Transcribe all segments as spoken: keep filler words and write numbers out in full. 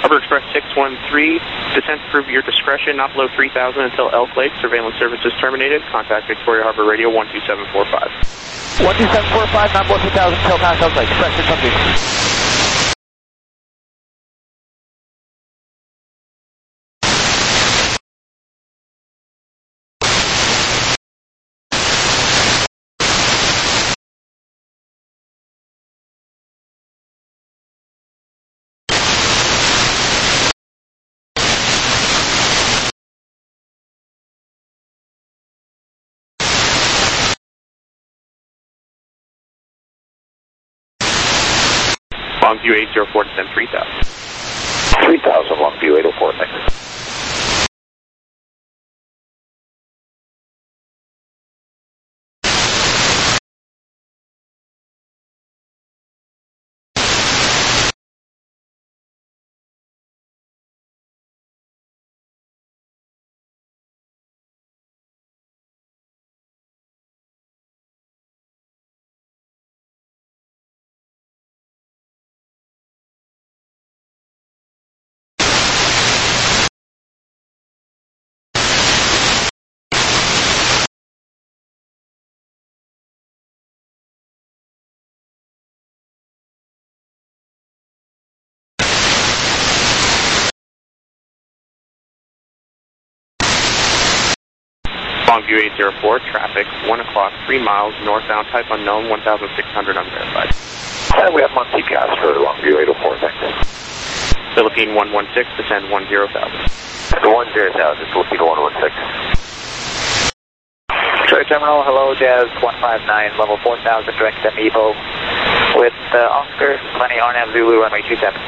Harbor Express six one three, descent prove your discretion, not below three thousand until Elk Lake. Surveillance services terminated. Contact Victoria Harbor Radio one two seven four five. one two seven four five, not below three thousand until past Elk Lake. Express six one three. Longview eight zero four, descend three thousand. three thousand, Longview eight oh four, thanks. Longview eight zero four, traffic, one o'clock, three miles, northbound, type unknown, one thousand six hundred unverified. And we have Monty Gas for Longview eight oh four, thanks. Philippine one one six, descend one zero thousand. one zero thousand, Philippine one one six. Detroit Terminal, hello, Jazz one five nine, level four thousand, direct M E V O with uh, Oscar, Lenny Arnhem Zulu, runway two seven.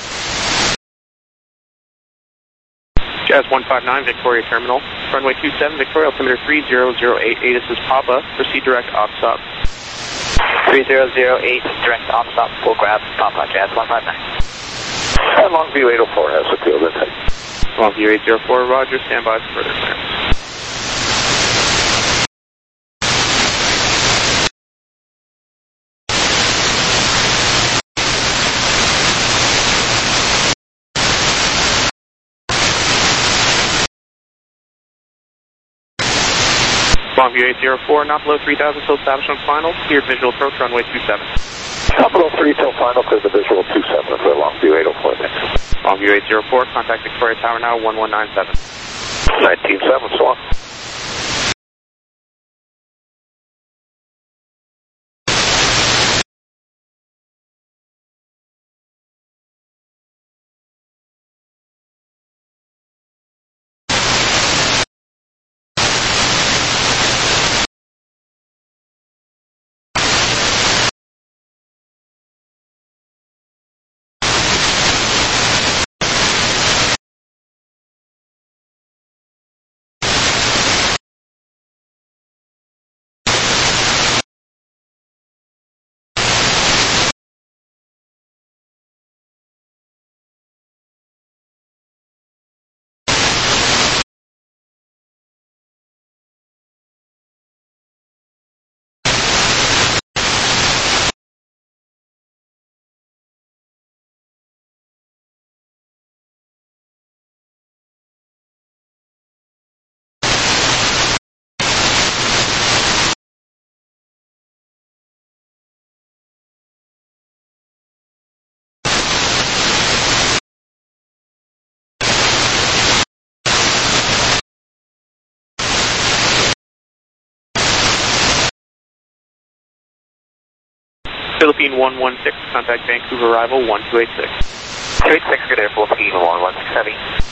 Jazz one five nine, Victoria Terminal, runway two seven, Victoria, altimeter three zero zero eight, this is Papa, proceed direct op stop. three zero zero eight, direct op stop, full grab, Papa, Jazz one five nine. And Longview eight oh four has a field intake. Longview eight zero four, roger, stand by for further clearance. Longview eight zero four, not below three thousand till establishment final, cleared visual approach, runway two seven. Not below three till final, clear the visual two seven for Longview eight oh four, thanks. Longview eight zero four, contact Victoria Tower now, one one nine seven. nineteen seven, so on. Philippine one one six, contact Vancouver arrival one two eight six. two eight six, good air, Philippine one one six heavy.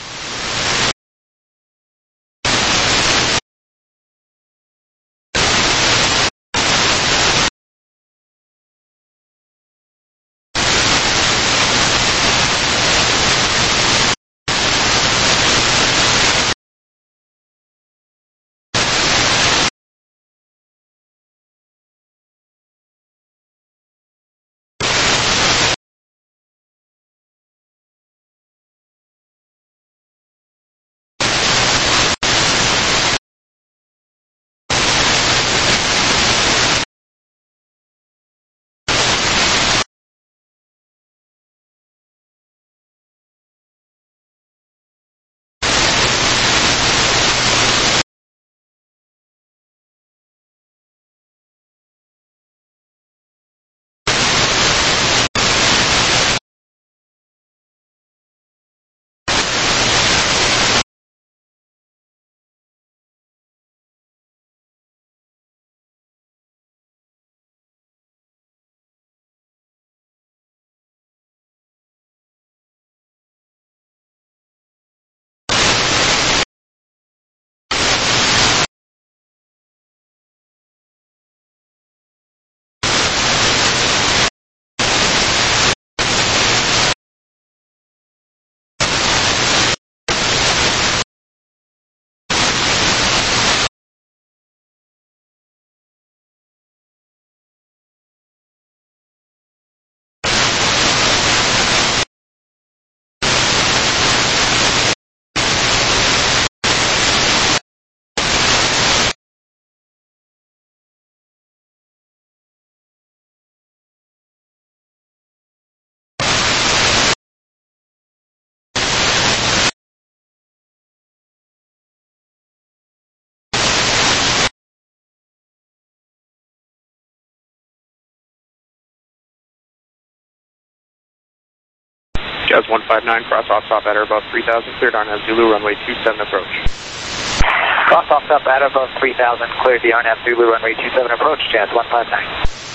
Jazz one five nine, cross off top at or above three thousand, cleared R N A V Zulu, runway two seven approach. Cross off top at or above three thousand, cleared the R N A V Zulu, runway two seven approach, Jazz one five nine.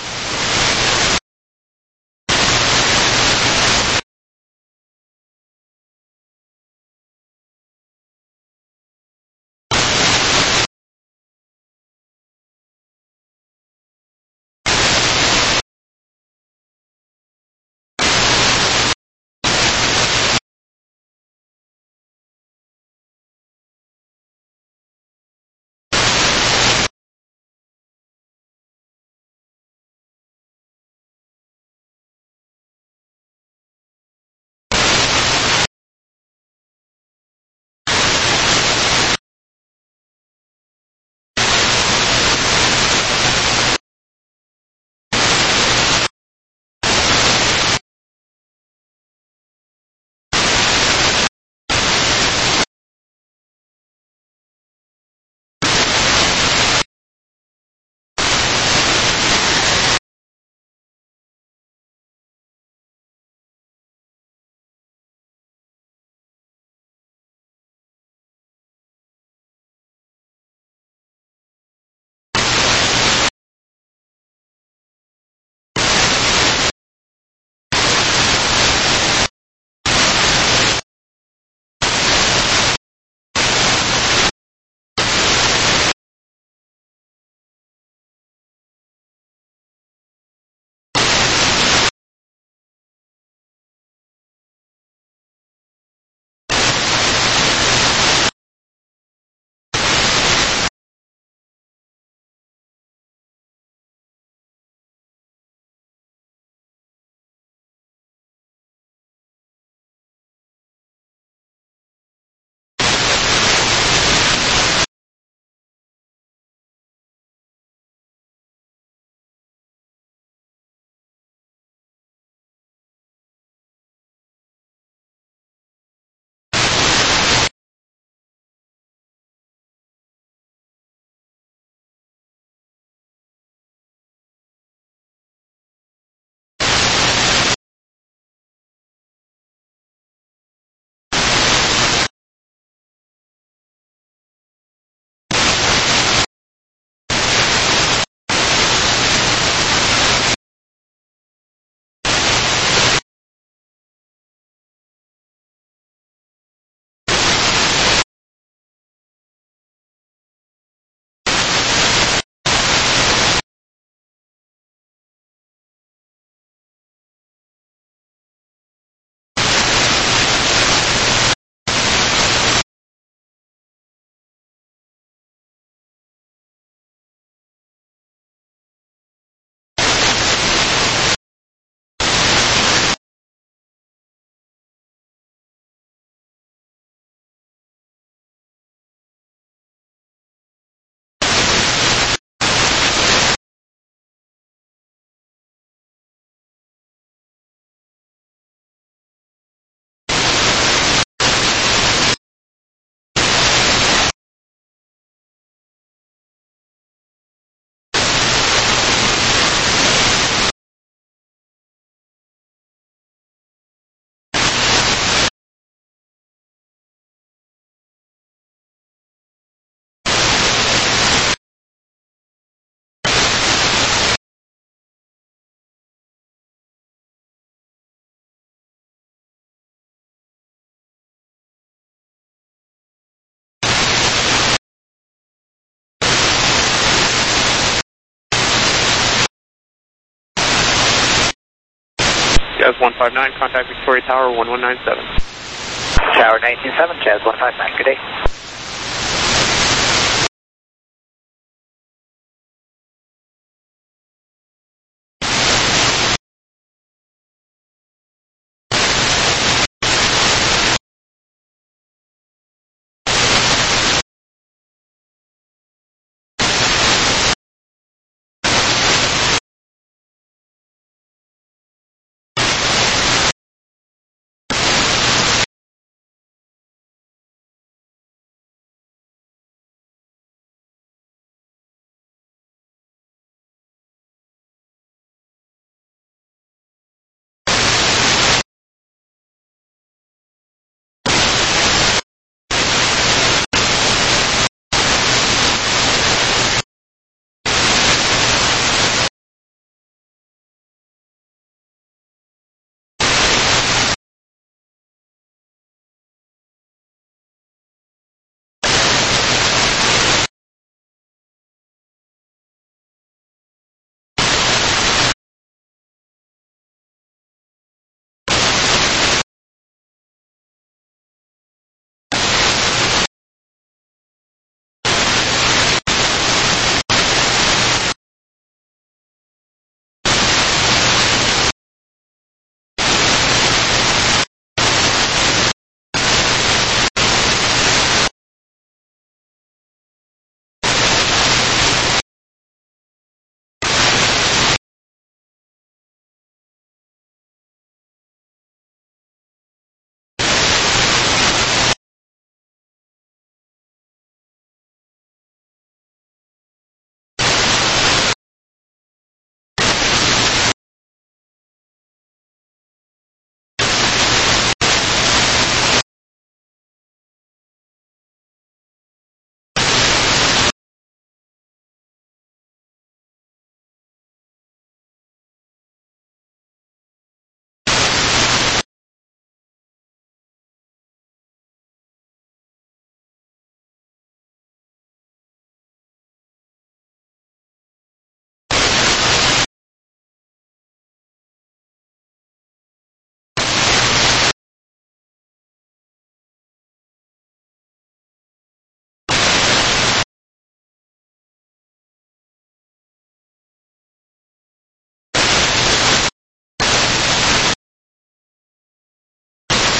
Jazz one five nine, contact Victoria Tower one one nine seven. Tower nineteen seven, Jazz one five nine, good day.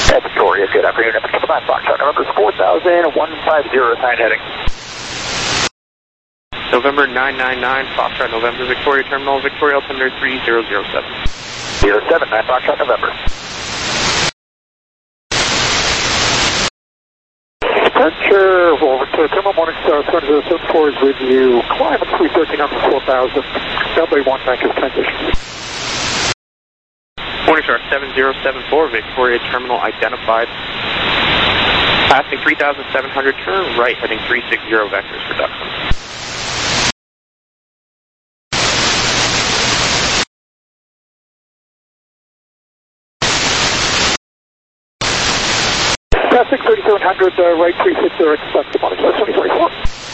Hey, Victoria, good afternoon. Triple nine Foxtrot, November four thousand one fifty, sign heading. November nine nine nine, Foxtrot November, Victoria Terminal, Victoria altimeter three zero zero seven. zero seven nine Foxtrot November. Departure over to Terminal Morningstar seven zero seven four is with you. Climb at three thirteen under four thousand. W one bank is transition. Morningstar seven zero seven four, Victoria Terminal identified. Passing three thousand seven hundred, turn right, heading three six zero vectors for Duxton. Passing thirty-seven hundred, uh, right three six zero, expect the Morningstar twenty twenty-four.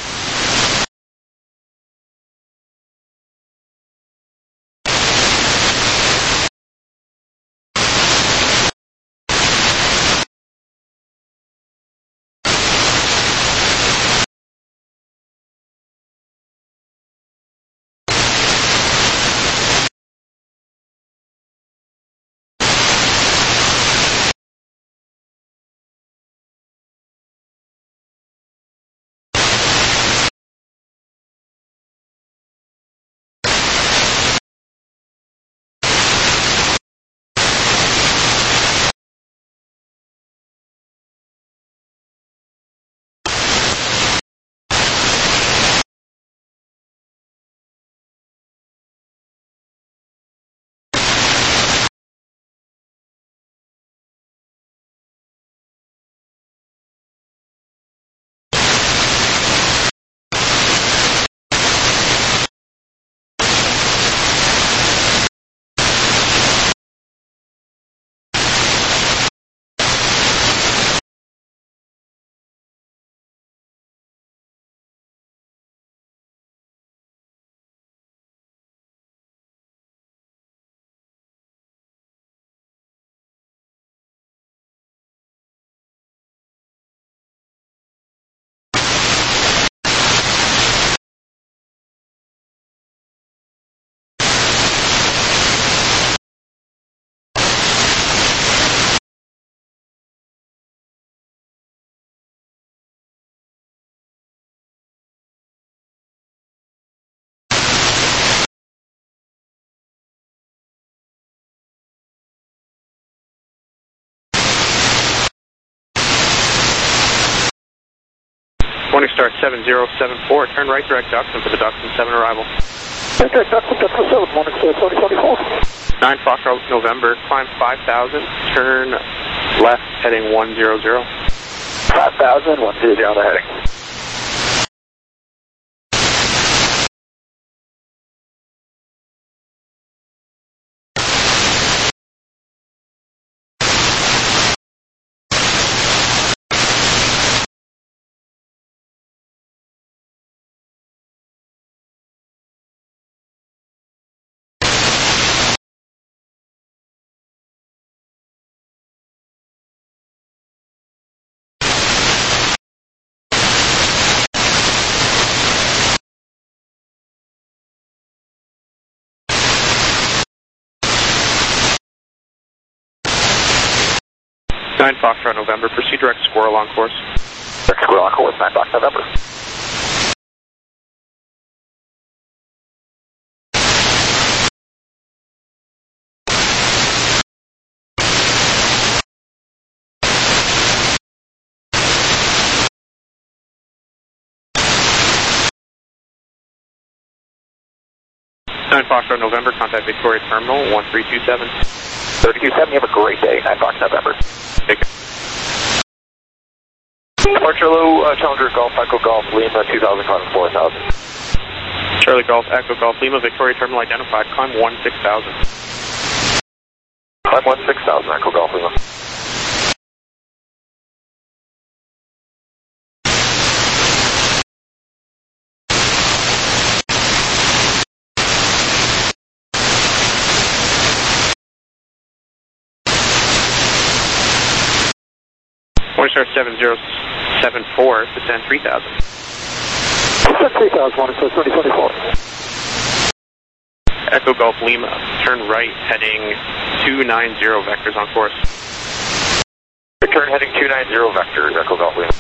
Morningstar seven zero seven four, turn right direct Duxton for the Duxton seven arrival. Okay, Duxton, Duxton seven, Morningstar twenty twenty-four. nine Foxtrot November, climb five thousand, turn left heading one zero zero. five thousand, one zero zero, the heading. nine Foxtrot November, proceed direct Squirrel on course. Direct Squirrel on course, nine Foxtrot November. nine Foxtrot November, contact Victoria Terminal, one three two seven. three two seven, you have a great day, nine Foxtrot November. Take care. Departure low, uh, Challenger Golf, Echo Golf, Lima, two thousand, climb four thousand. Charlie Golf, Echo Golf, Lima, Victoria Terminal identified, climb one six thousand. Climb one six thousand, Echo Golf, Lima. Morningstar seven zero seven four, descend three thousand. Descend three thousand, Morningstar twenty twenty-four. Echo Golf Lima, turn right heading two nine zero vectors on course. turn heading two nine zero vectors, Echo Golf Lima.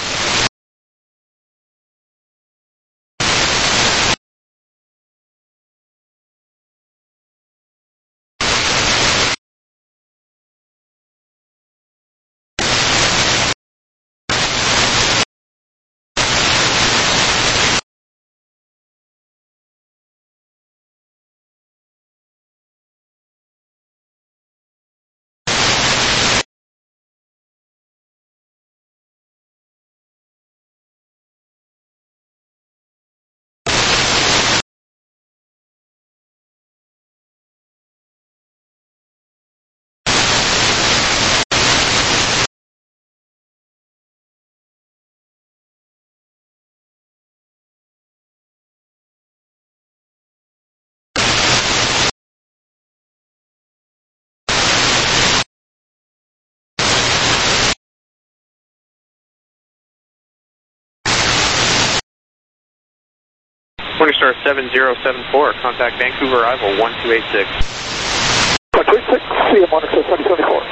Morningstar seven zero seven four, contact Vancouver arrival one two eight six. one two eight six, see you Morningstar twenty seventy-four.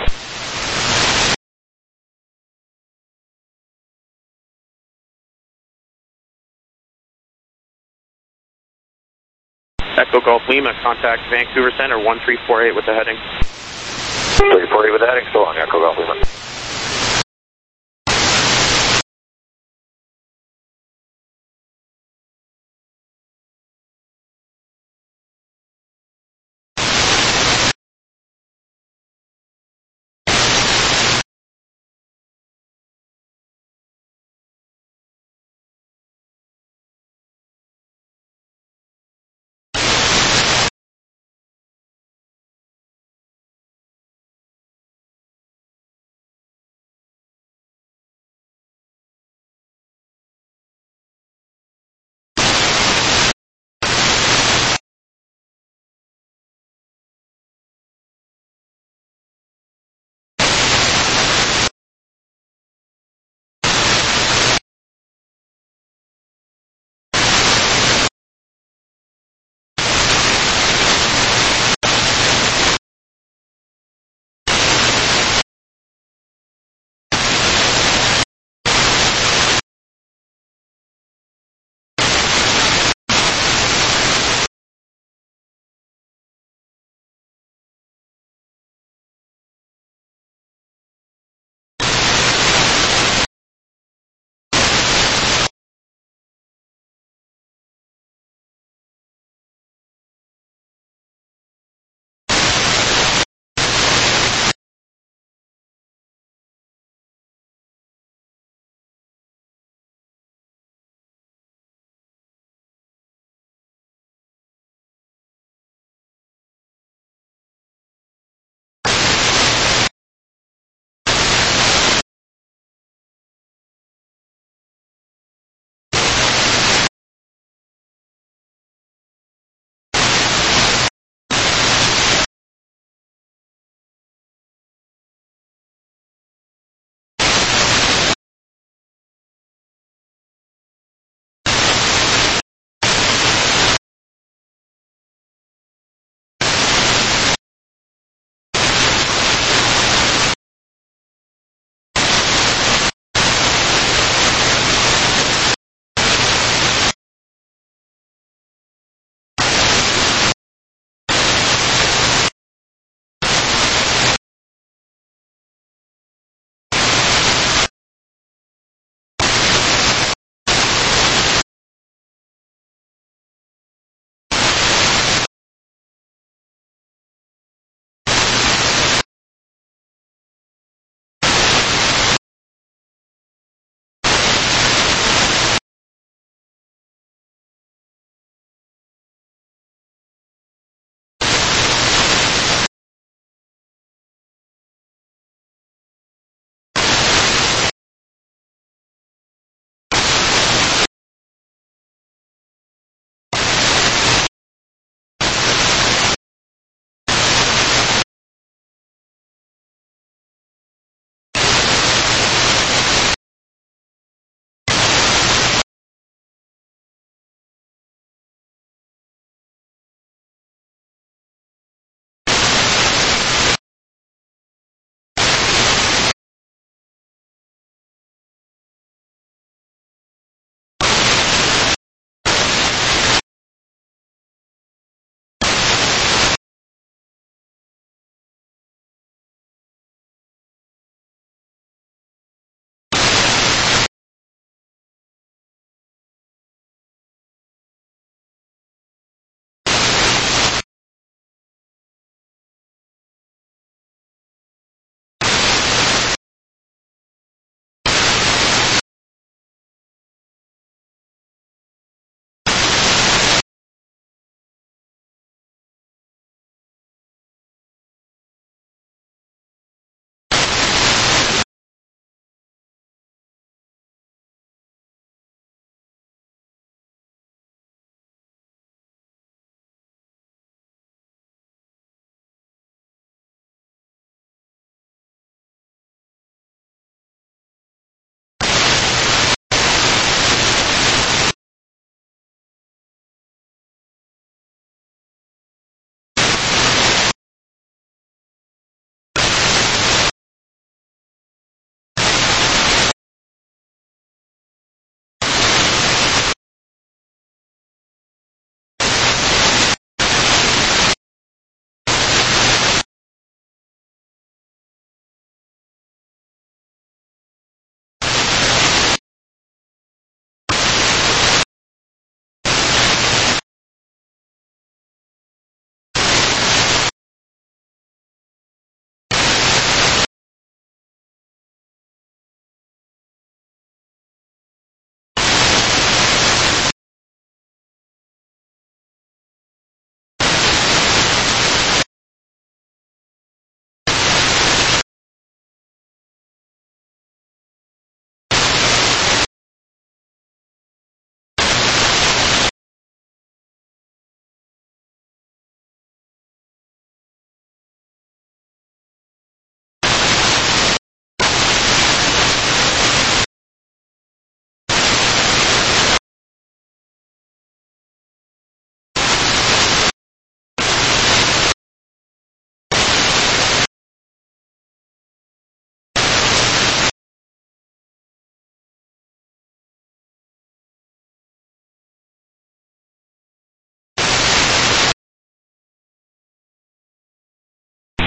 Echo Golf Lima, contact Vancouver Center one three four eight with the heading. three four eight with the heading, so long, Echo Golf Lima.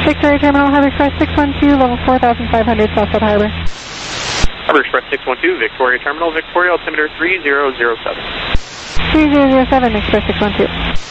Victoria Terminal, Harbor Express six one two, level four thousand five hundred, Southside Harbor. Harbor Express six one two, Victoria Terminal, Victoria, altimeter three zero zero seven. three zero zero seven, Express six one two.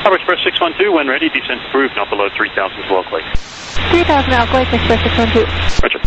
Harbor Express six one two, when ready, descent approved, not below three thousand to Elk Lake. three thousand Elk Lake, Express six one two. Roger.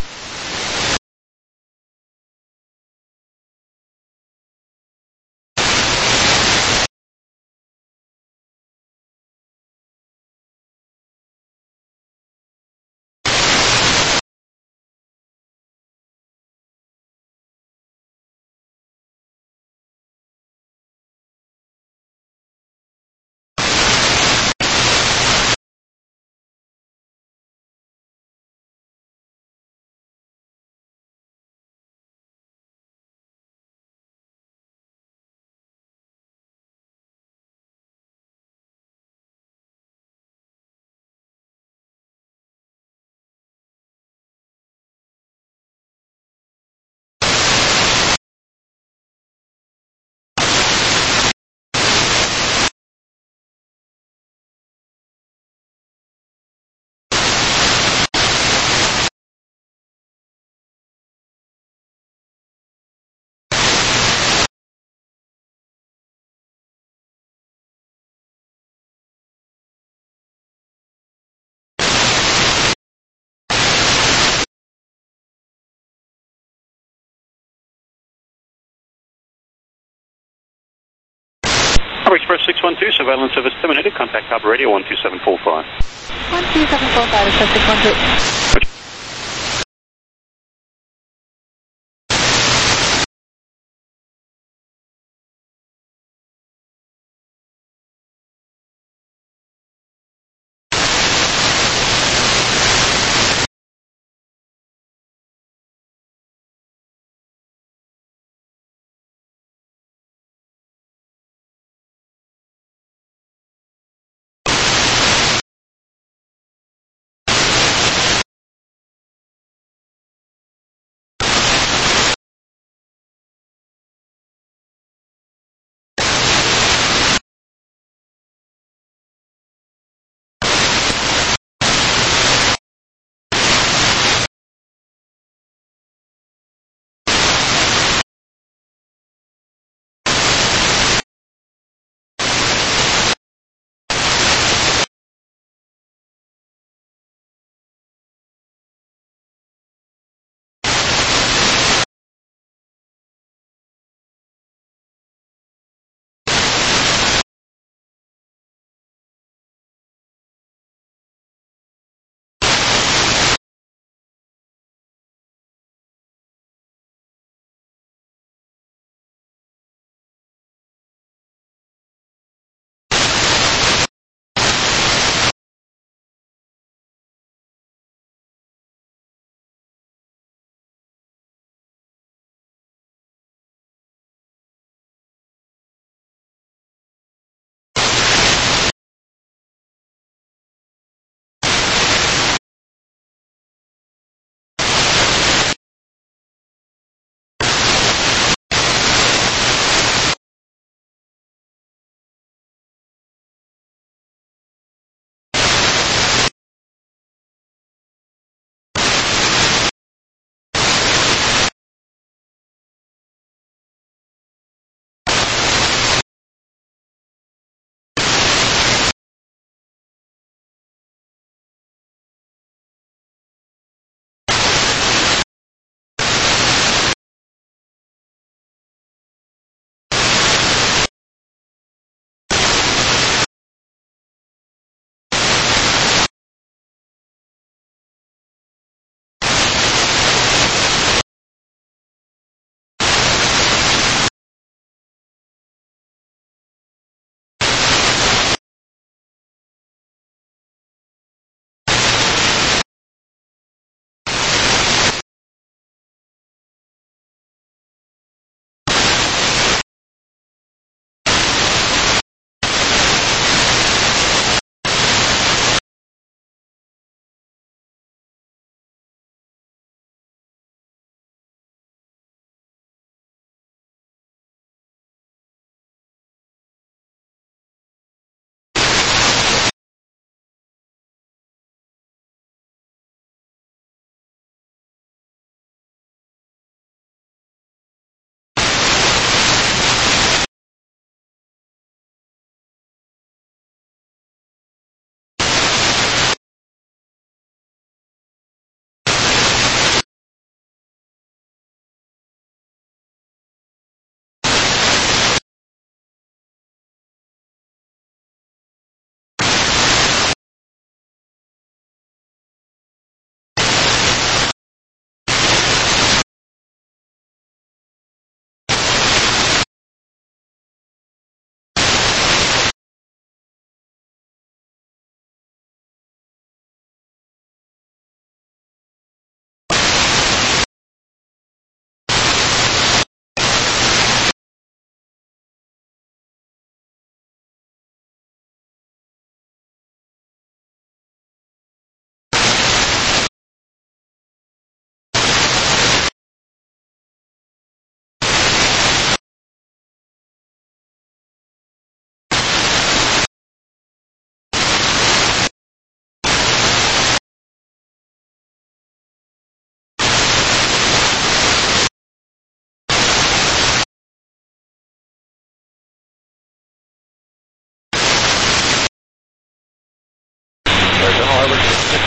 Harbor Express six one two, surveillance service terminated. Contact Harbor Radio one two seven four five. one two seven four five, Express six one two. Roger.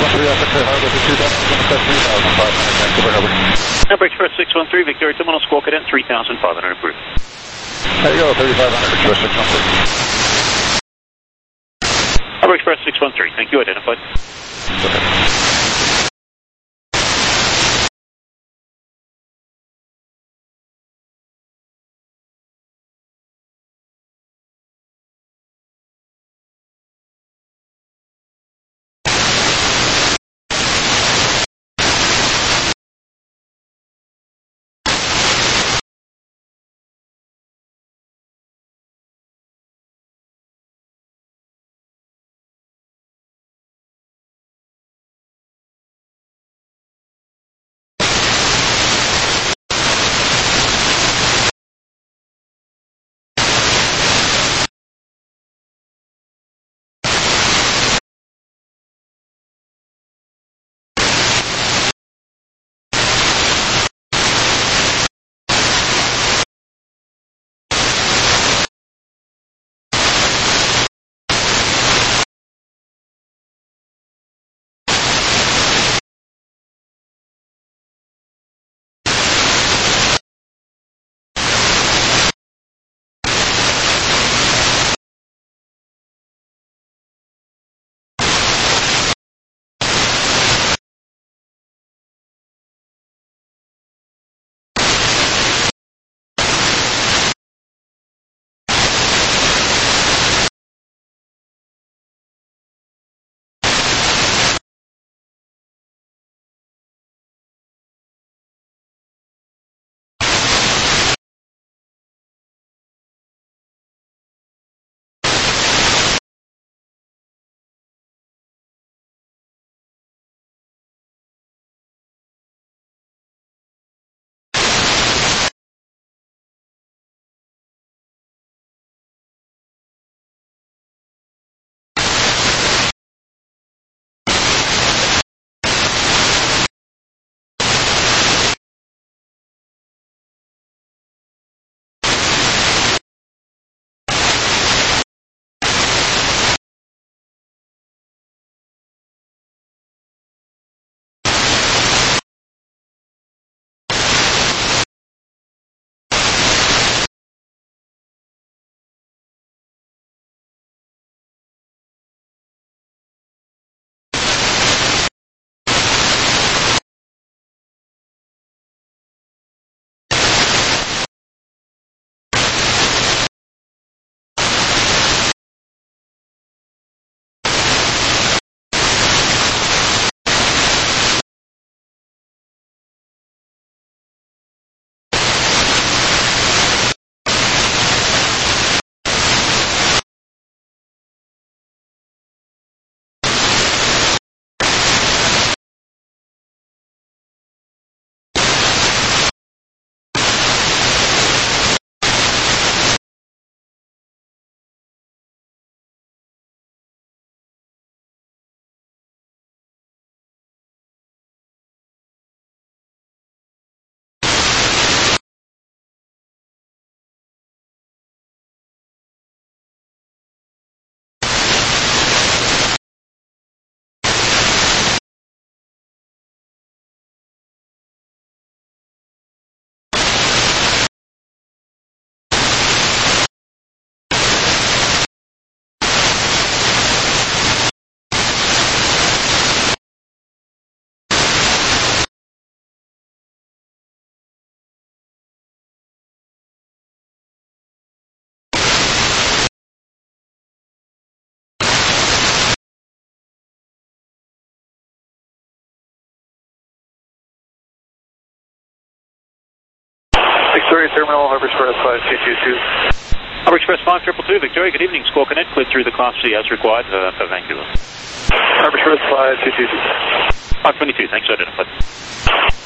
one three, Alpha Clear Harbor to two thousand, three thousand five hundred, Vancouver Harbor. Number Express six one three, Victoria Terminal, Squawk Cadet, three thousand five hundred approved. There you go, thirty-five hundred, Express six one three. Number Express six one three, thank you, identified. Okay. Victoria Terminal, Harbor Express five two two two. Harbor Express five two two two, Victoria, good evening. Squawk Connect, cleared through the Class C as required uh, for Vancouver. Harbor Express five two two two. five twenty-two, thanks, identified.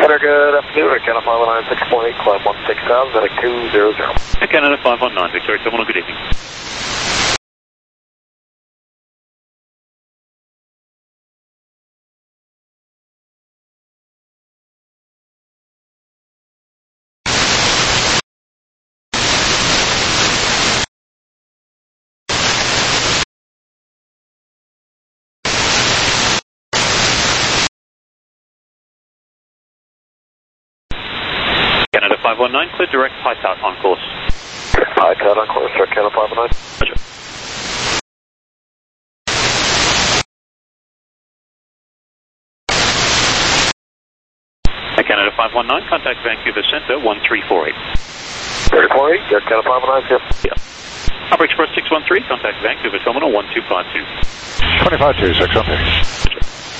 Center, good afternoon. Air Canada five one nine six point eight, climb one six thousand, at two zero zero. Air Canada five one nine, Victoria Terminal, good evening. Canada five one nine, clear direct, high out on course. High out on course, Air Canada five one nine. Roger. Air Canada five one nine, contact Vancouver Centre one three four eight. three four eight, Air Canada five one nine, yep. Yeah. Harbour Express six one three, contact Vancouver Terminal one two five two. twenty-five two, six one three.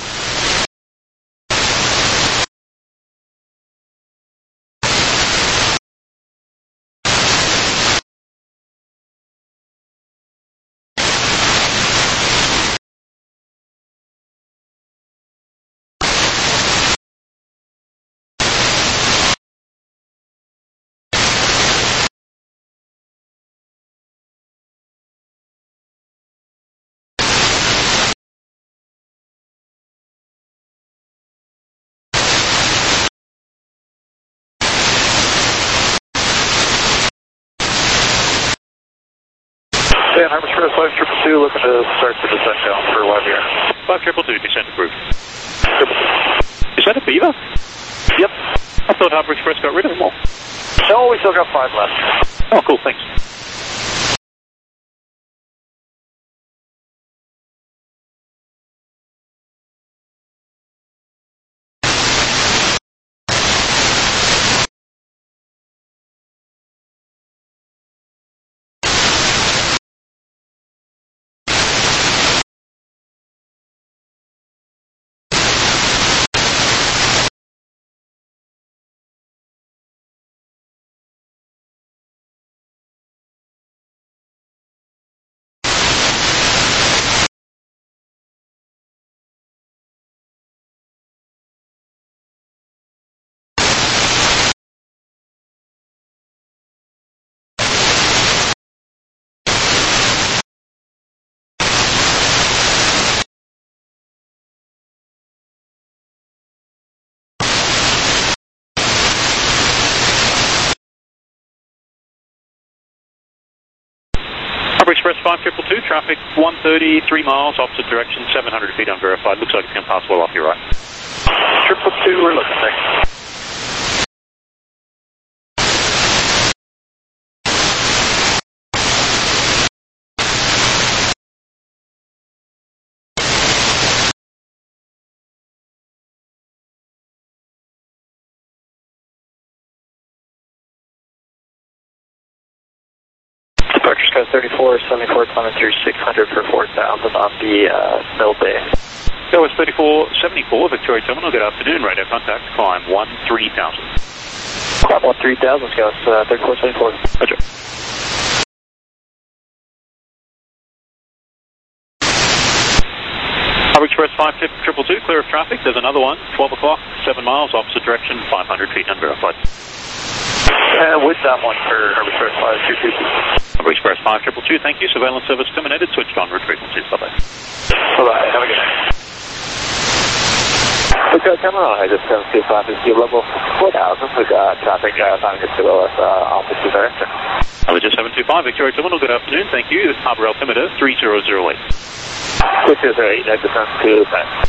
Yeah, Harbour Express five triple two, looking to start the descent down for Y B R. five triple two, descent approved. Is that a Beaver? Yep. I thought Harbour Express got rid of them all. No, we still got five left. Oh, cool, thanks. Harbour Express five triple two, traffic one thirty, three miles, opposite direction, seven hundred feet unverified. Looks like it's going to pass well off your right. Triple two, we're looking next. Departure Sky thirty-four, seventy-four, climbing through six hundred for four thousand on the uh, Mill Bay. That was thirty-four seventy-four, Victoria Terminal. Good afternoon, radar contact, climb one three thousand. Climb one three thousand, Scouts, uh, thirty-four seventy-four. Roger. Harbour Express five triple two, clear of traffic. There's another one, twelve o'clock, seven miles, opposite direction, five hundred feet unverified. Uh, with that one for Harbour Express five two two. Harbour Express five triple two, thank you. Surveillance service terminated, switched on route frequencies. Bye-bye. Bye-bye, have a good night. Okay, Terminal, I just seven two five is sea level four thousand. We've got traffic uh, finding us below us, uh, opposite direction. Allegiant seven two five, Victoria Terminal, good afternoon, thank you. Harbour altimeter three zero zero eight. three zero zero eight, descent to descent.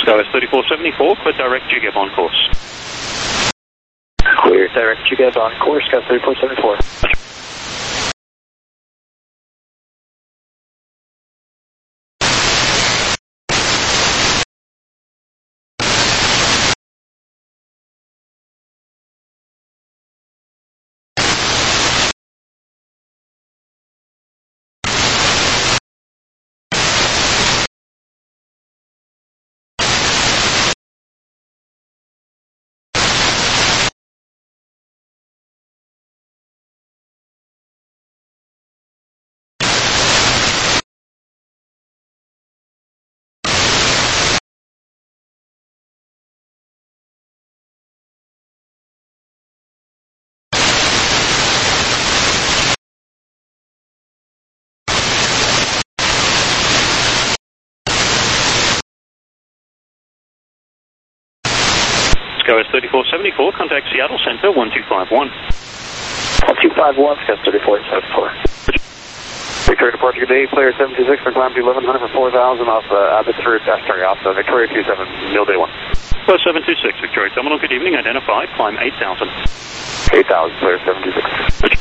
SkyWest thirty-four seventy-four, clear direct G G B on course. Clear direct G G B on course, SkyWest thirty-four seventy-four. SkyWest thirty-four seventy-four, contact Seattle Center one two five one. one two five one, SkyWest thirty-four seventy-four. Victoria departure today, player seven two six for climb to eleven hundred for four thousand off uh, Abbotsford, uh, sorry, off uh, Victoria two seven, Mill Day one. Plus seven two six, Victoria Terminal, good evening, identify, climb eight thousand. eight thousand, player seven two six.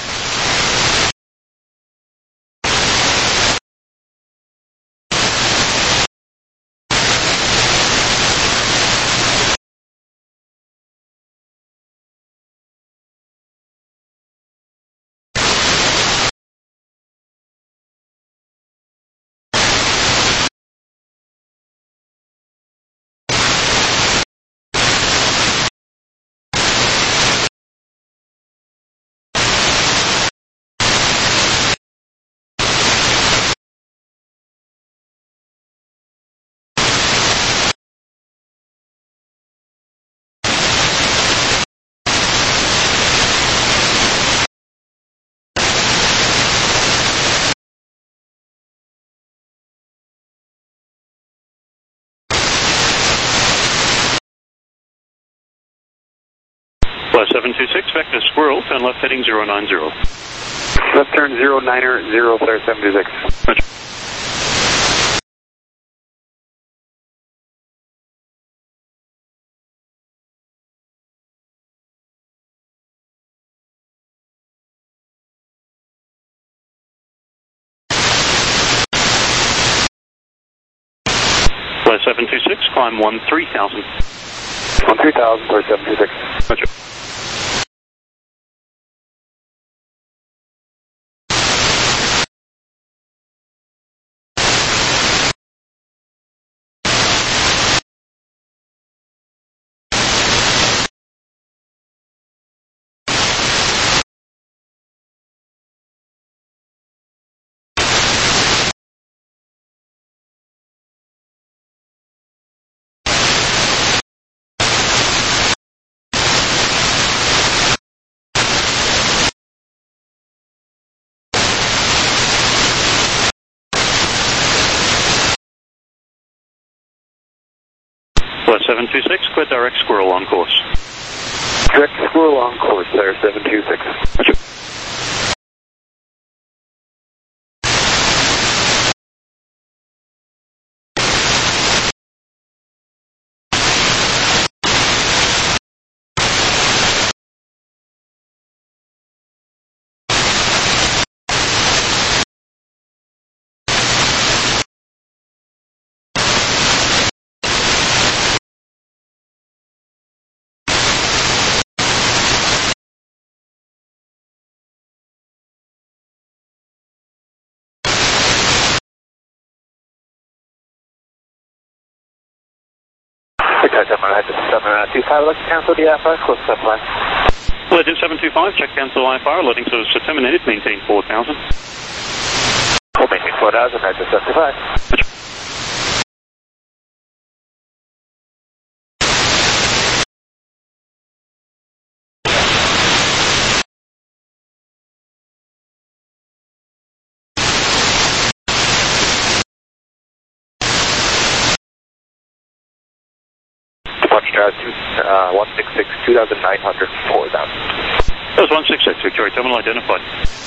Plus seven two six, vector squirrel, turn left heading zero nine zero. Left turn zero niner zero, player seven two six. Roger. Plus seven two six, climb one three thousand. one three thousand, player seven two six. Roger. Plus seven two six, clear direct squirrel on course. Direct squirrel on course, player seven two six. Roger. seven two five, let's cancel the I F R, close up line. Legend seven two five, check cancel I F R, loading service terminated, maintain four thousand. We'll maintain four thousand, Legend seven two five. Uh, one six six, two thousand nine hundred, four thousand. That was one six six, Victoria Terminal identified.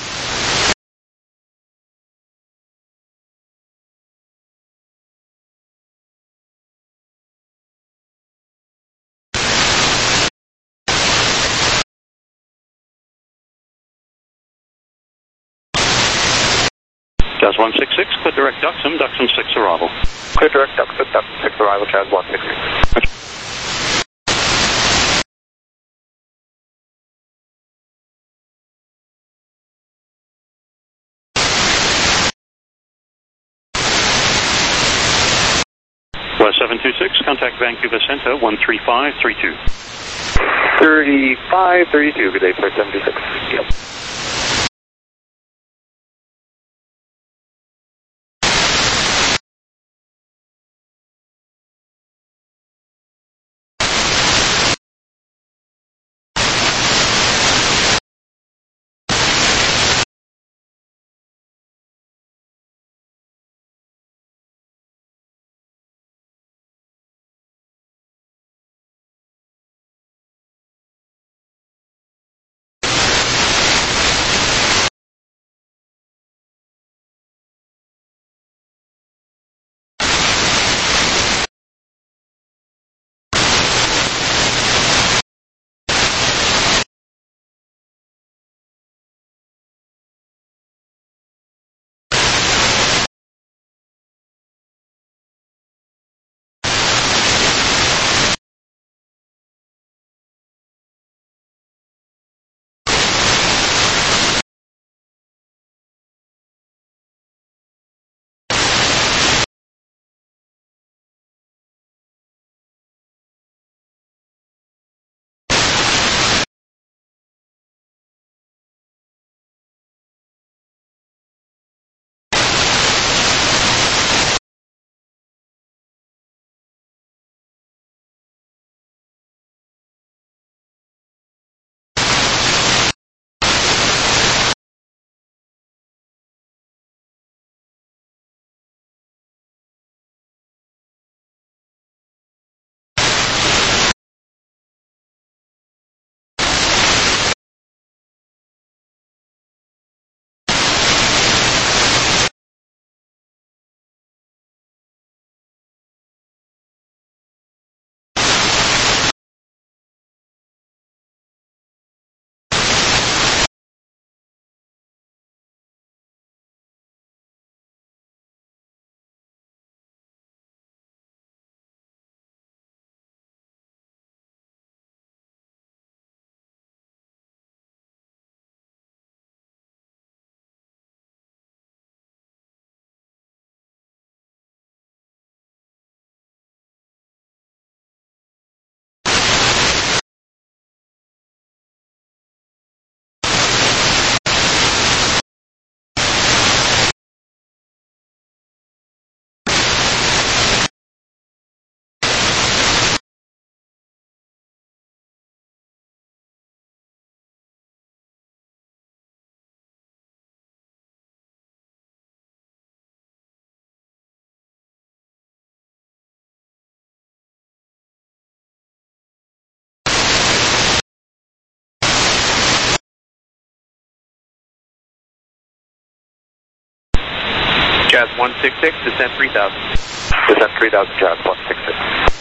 Jazz one six six, clear direct Duxham, Duxham six arrival. Clear direct Duxham, Duxham six arrival, Jazz one six six. West seven two six, contact Vancouver Centre, one three five three two. thirty-five thirty-two, good day, Flight seven two six. Yep. Jazz one six six, descent three thousand. Descent three thousand, Jazz one six six.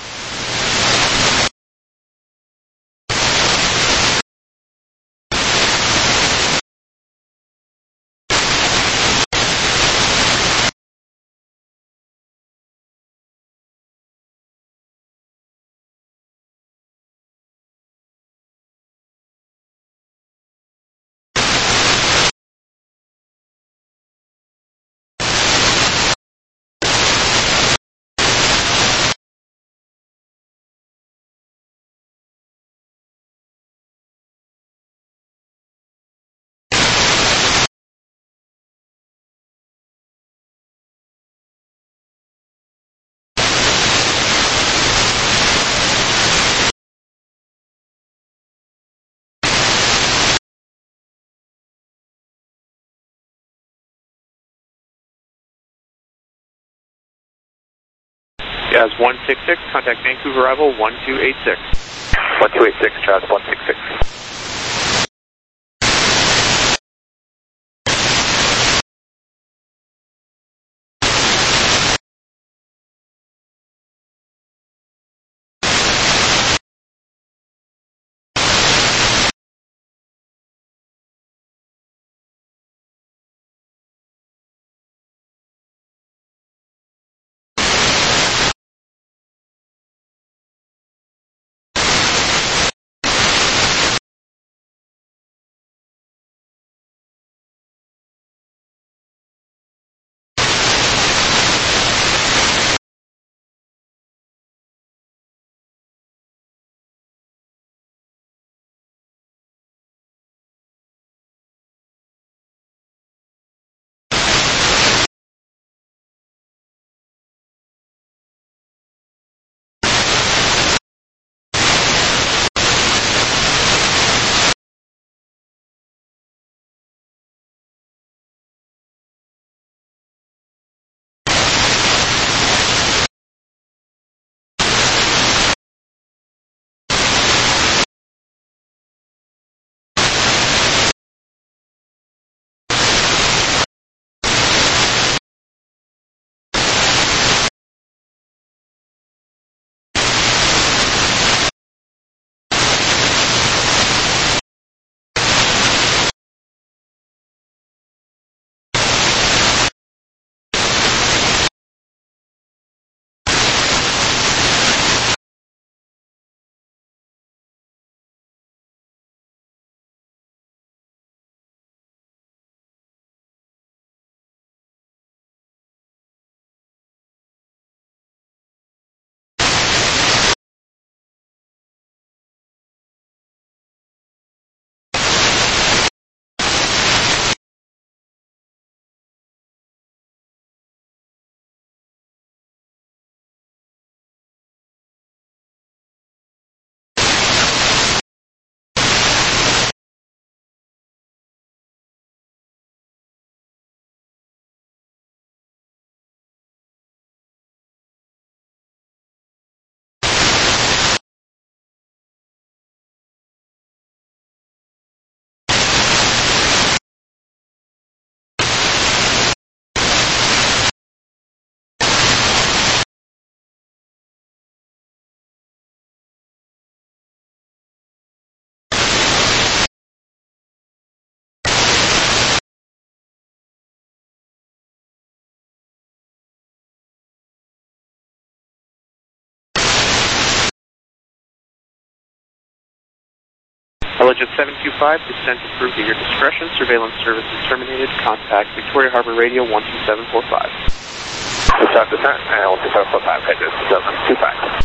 Jazz one six six, contact Vancouver arrival one two eight six. one two eight six, Jazz one six six. Allegiant seven two five, descent approved at your discretion. Surveillance services terminated. Contact Victoria Harbor Radio one two seven four five. Descent, descent, and one two seven four five, headed seven two five.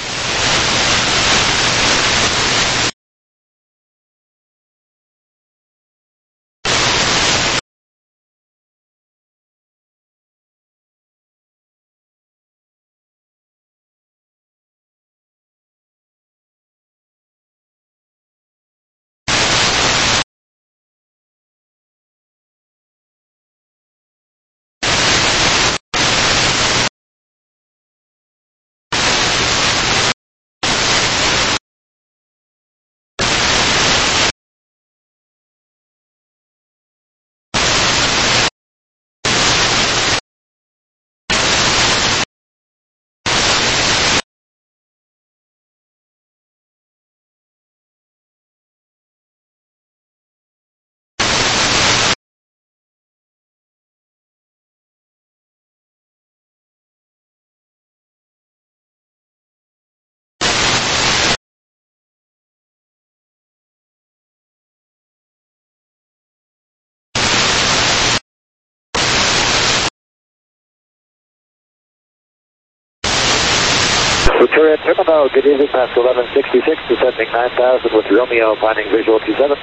Victoria Terminal, good evening, Pascal eleven sixty-six, descending nine thousand with Romeo, finding visual two seven.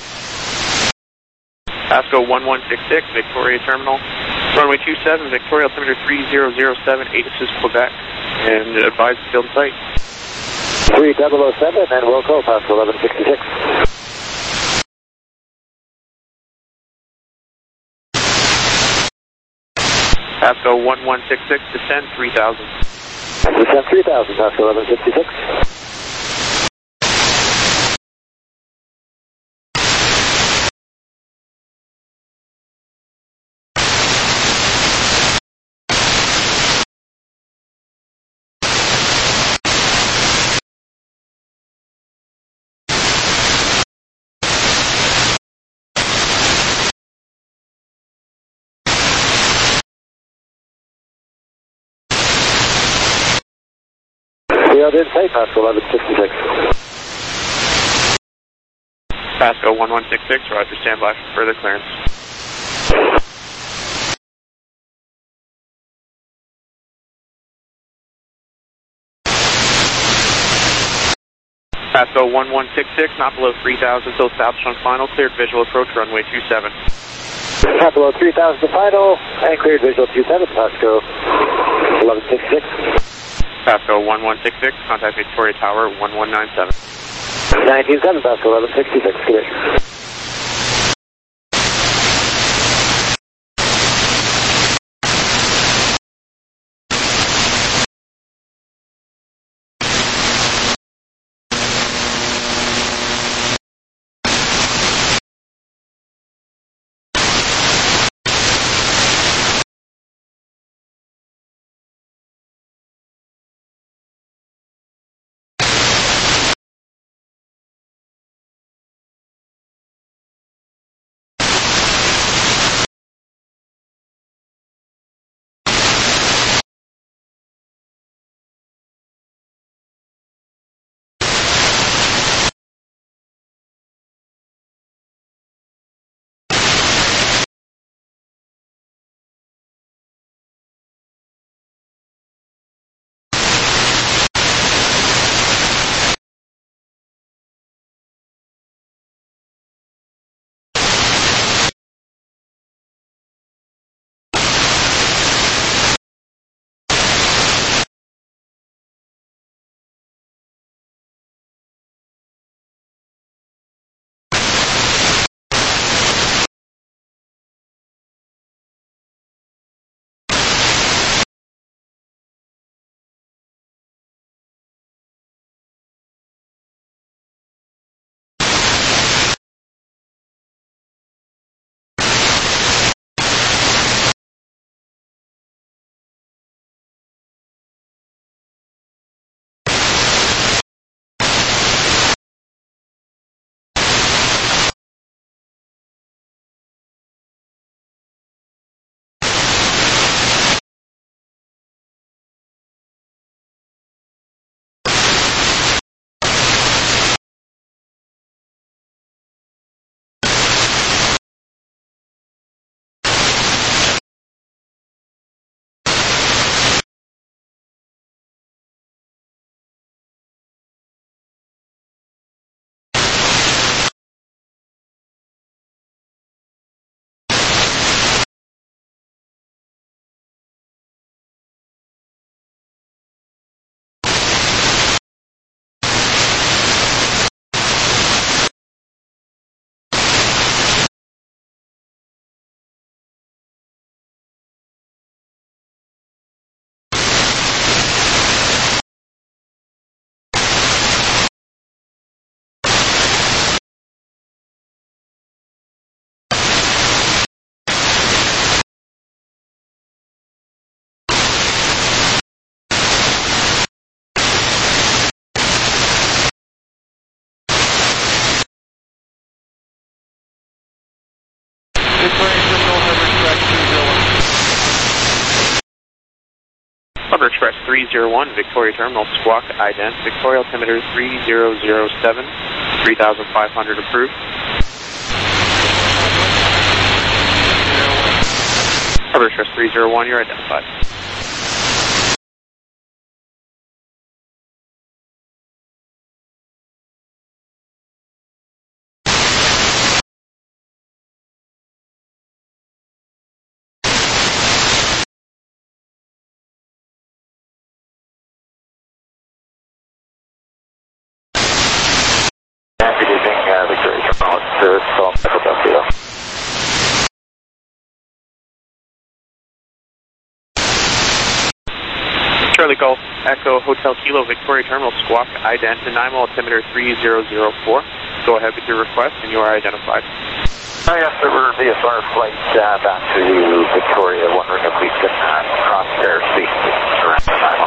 Pascal one one six six, Victoria Terminal. Runway two seven, Victoria, altimeter three zero zero seven, ATIS Quebec, and advise field site. three zero zero seven, and Wilco, Pascal eleven sixty-six. Pascal one one six six, descend three thousand. Descent three thousand, Pascal eleven sixty-six. Field in sight, Pascal eleven sixty-six. Pascal one one six six, roger, stand by for further clearance. Pascal one one six six, not below three thousand till South Trunk final, cleared visual approach, runway two seven. Not below three thousand to final, and cleared visual two seven, Pascal eleven sixty-six. Pascal one one six six, contact Victoria Tower one one nine seven. nineteen seven, Pascal eleven sixty-six, clear. Harbor Express three zero one, Victoria Terminal, squawk ident, Victoria altimeter three zero zero seven, three thousand five hundred approved. Harbor Express three zero one, you're identified. Charlie Golf Echo Hotel Kilo Victoria Terminal squawk ident and nine altimeter three zero zero four. Go ahead with your request and you are identified. Oh yes, there were V S R flight uh, back to Victoria, wondering if we can uh, cross their seats around the time.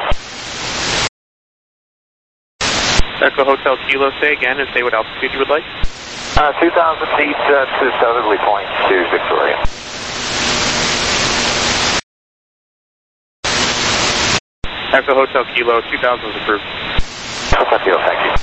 Echo Hotel Kilo, say again and say what altitude you would like. Uh, two thousand feet uh, to southerly point to Victoria. Echo Hotel Kilo, two thousand is approved. Hotel Kilo, thank you.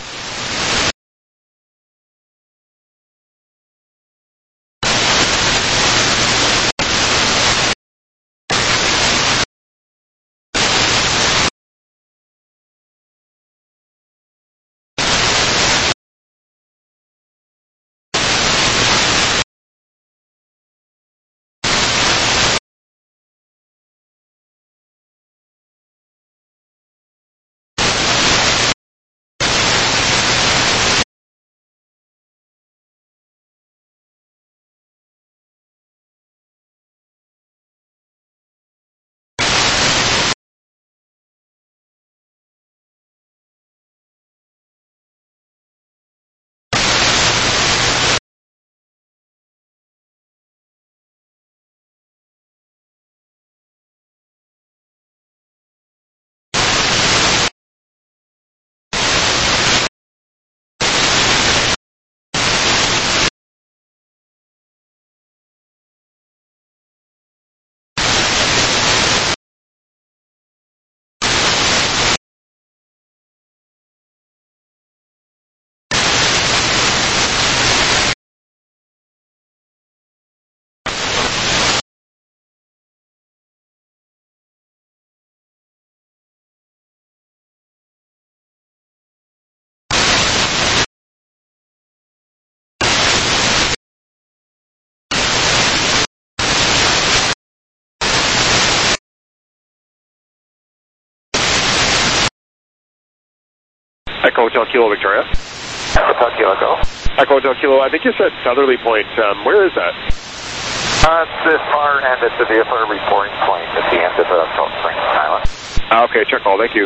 Echo Hotel Kilo, Victoria. Hotel Kilo, go. Echo Hotel Kilo, I think you said southerly point. Um, where is that? Uh, it's the far end of the V F R reporting point at the end of the Salt Springs Island. Okay, check all. Thank you.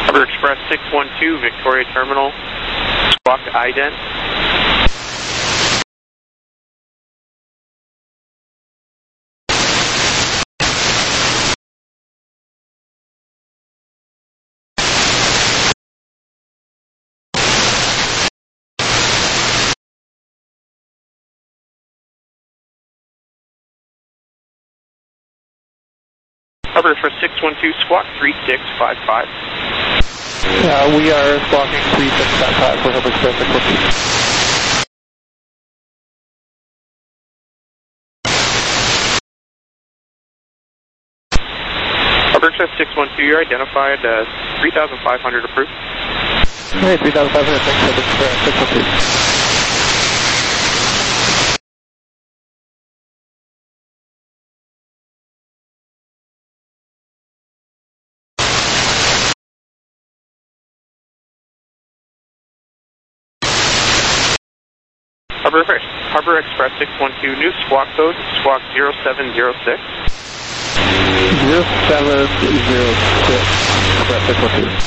Harbor Express six one two, Victoria Terminal, squawk ident. Harbor Express six one two, squawk three six five five. Uh, we are squawking three six five five for Harbor Express six one two. Harbor Express six one two, you're identified as three thousand five hundred approved. Hey, three thousand five hundred, thanks, Harbor Express six one two. Harbor Express, Harbor Express six one two, new squawk code, squawk zero seven zero six. zero seven zero six, Express six one two.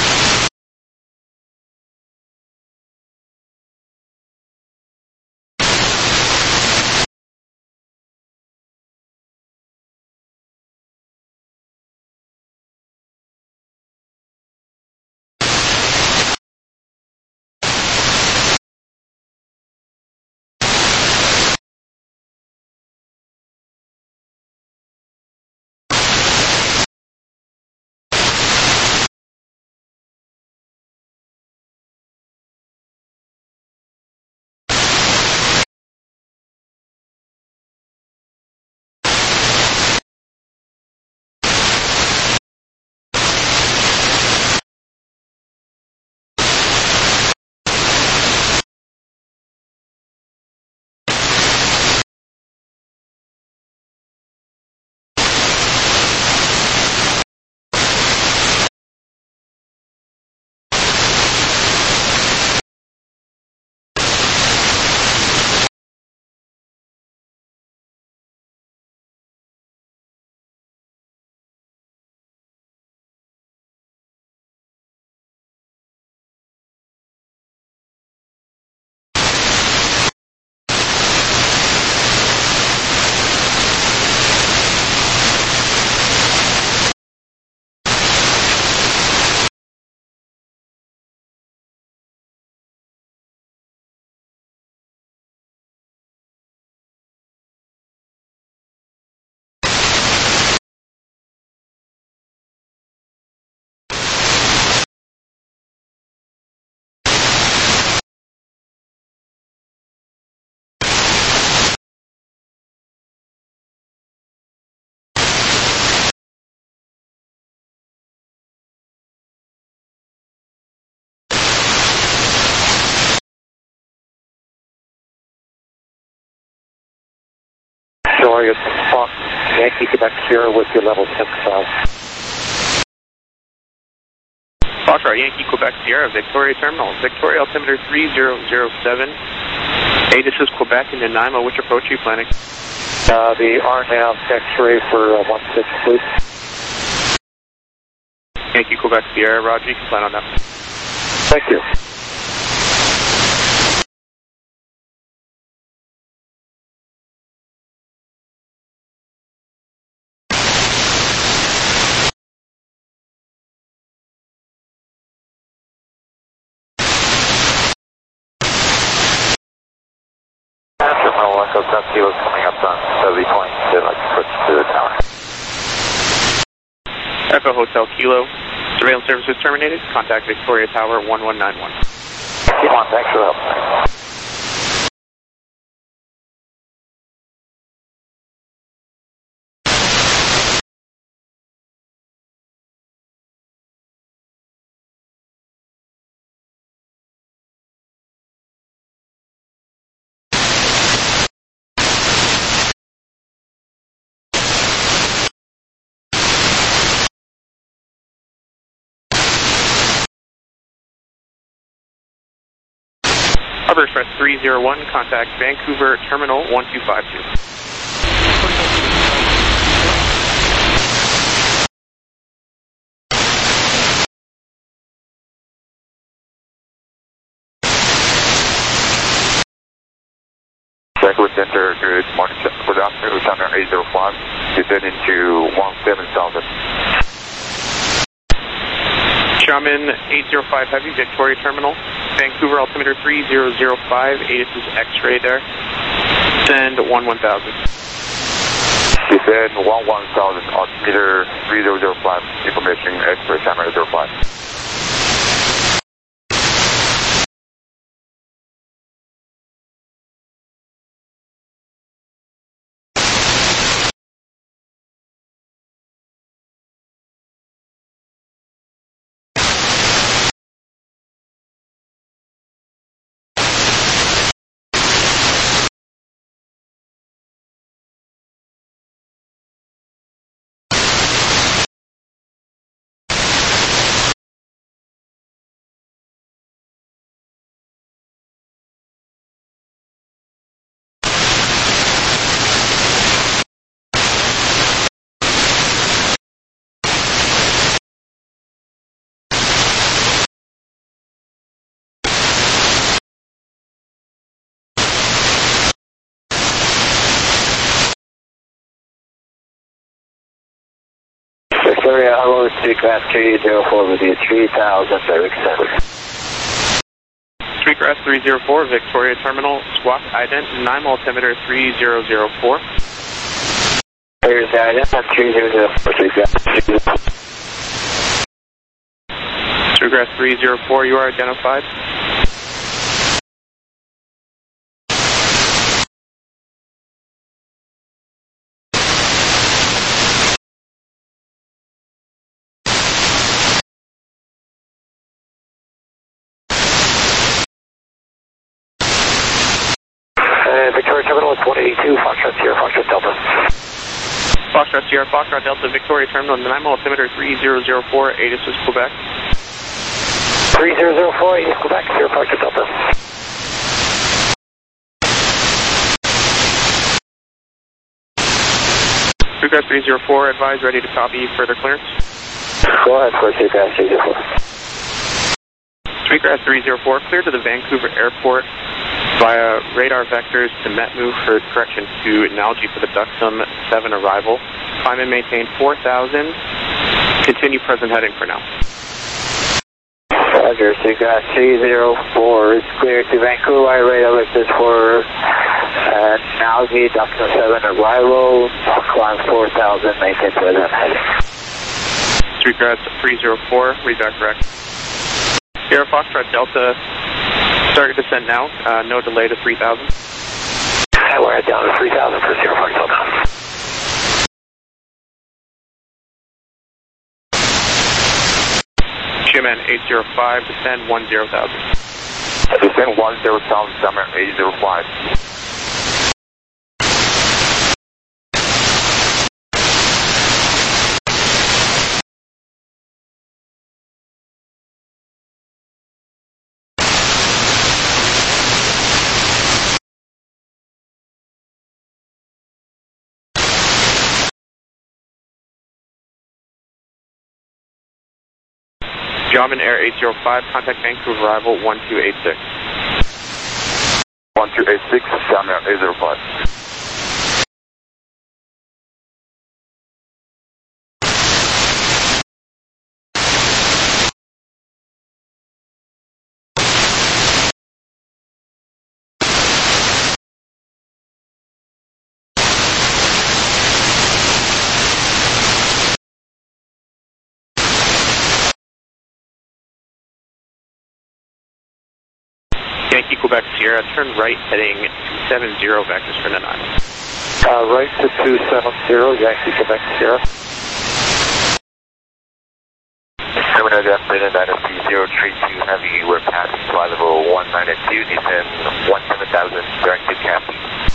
Victoria, Fox, Yankee, Quebec Sierra with your level ten five. Foxtrot, Yankee, Quebec Sierra, Victoria Terminal, Victoria altimeter three zero zero seven. Hey, this is Quebec and Nanaimo. Which approach are you planning? Uh, the R NAV X-ray for uh, one six, please. Yankee, Quebec Sierra, Roger, you can plan on that. Thank you. Terminal Echo ten Kilo coming up on seventy point, they'd like to switch to the tower. Echo Hotel Kilo, surveillance services terminated. Contact Victoria Tower one one nine one. Come on, thanks for the help. Harbor Express three zero one, contact Vancouver Terminal one two five two. Vancouver Center, good morning, good afternoon, Chandler eight zero five, descend into one seven thousand. Grumman eight zero five Heavy, Victoria Terminal, Vancouver altimeter three zero zero five, A T I S is X-ray there, send one one thousand. Descend one one thousand, altimeter three zero zero five, information X-ray, Chandler zero five. Victoria, hello, three class three zero four with you, three thousand, Berwick Center. three class three zero four, Victoria Terminal, squawk ident, nine altimeter three zero zero four. Here's the ident, three zero zero four, three class three zero four. three class three zero four, you are identified. Victoria Terminal, it's one eighty-two, Foxtrot Sierra, Foxtrot Delta. Foxtrot Sierra, Foxtrot Delta, Victoria Terminal, nine altimeter three zero zero four, A T I S is Quebec. three zero zero four, A T I S Quebec, Sierra, Foxtrot Delta. three class three zero four, advise, ready to copy, further clearance. Go ahead for three class three zero four. three class three zero four, clear to the Vancouver Airport via radar vectors to Metmu for correction to Nalgene for the Duxum seven arrival. Climb and maintain four thousand. Continue present heading for now. Roger, three class three zero four is clear to Vancouver. Radar vectors for uh, Nalgene, Duxum seven arrival. Climb four thousand, maintain present heading. three class three zero four, read that correct. Sierra Foxtrot Delta, start your descent now, uh, no delay to three thousand. And we're down to three thousand for Sierra Foxtrot Delta. Grumman eight zero five, descend one zero thousand. Descend one zero thousand, Summer eight zero five. Grumman Air eight zero five, contact Vancouver arrival one two eight six. one two eight six, Summer eight zero five. Yankee Quebec Sierra, turn right heading two seven zero, vectors for Nanaimo. Uh, right to two seven zero, Yankee Quebec Sierra. Terminal destination Dynasty zero three two Heavy, we're passing flight level one ninety-two, descend one seven thousand, direct to Cappy.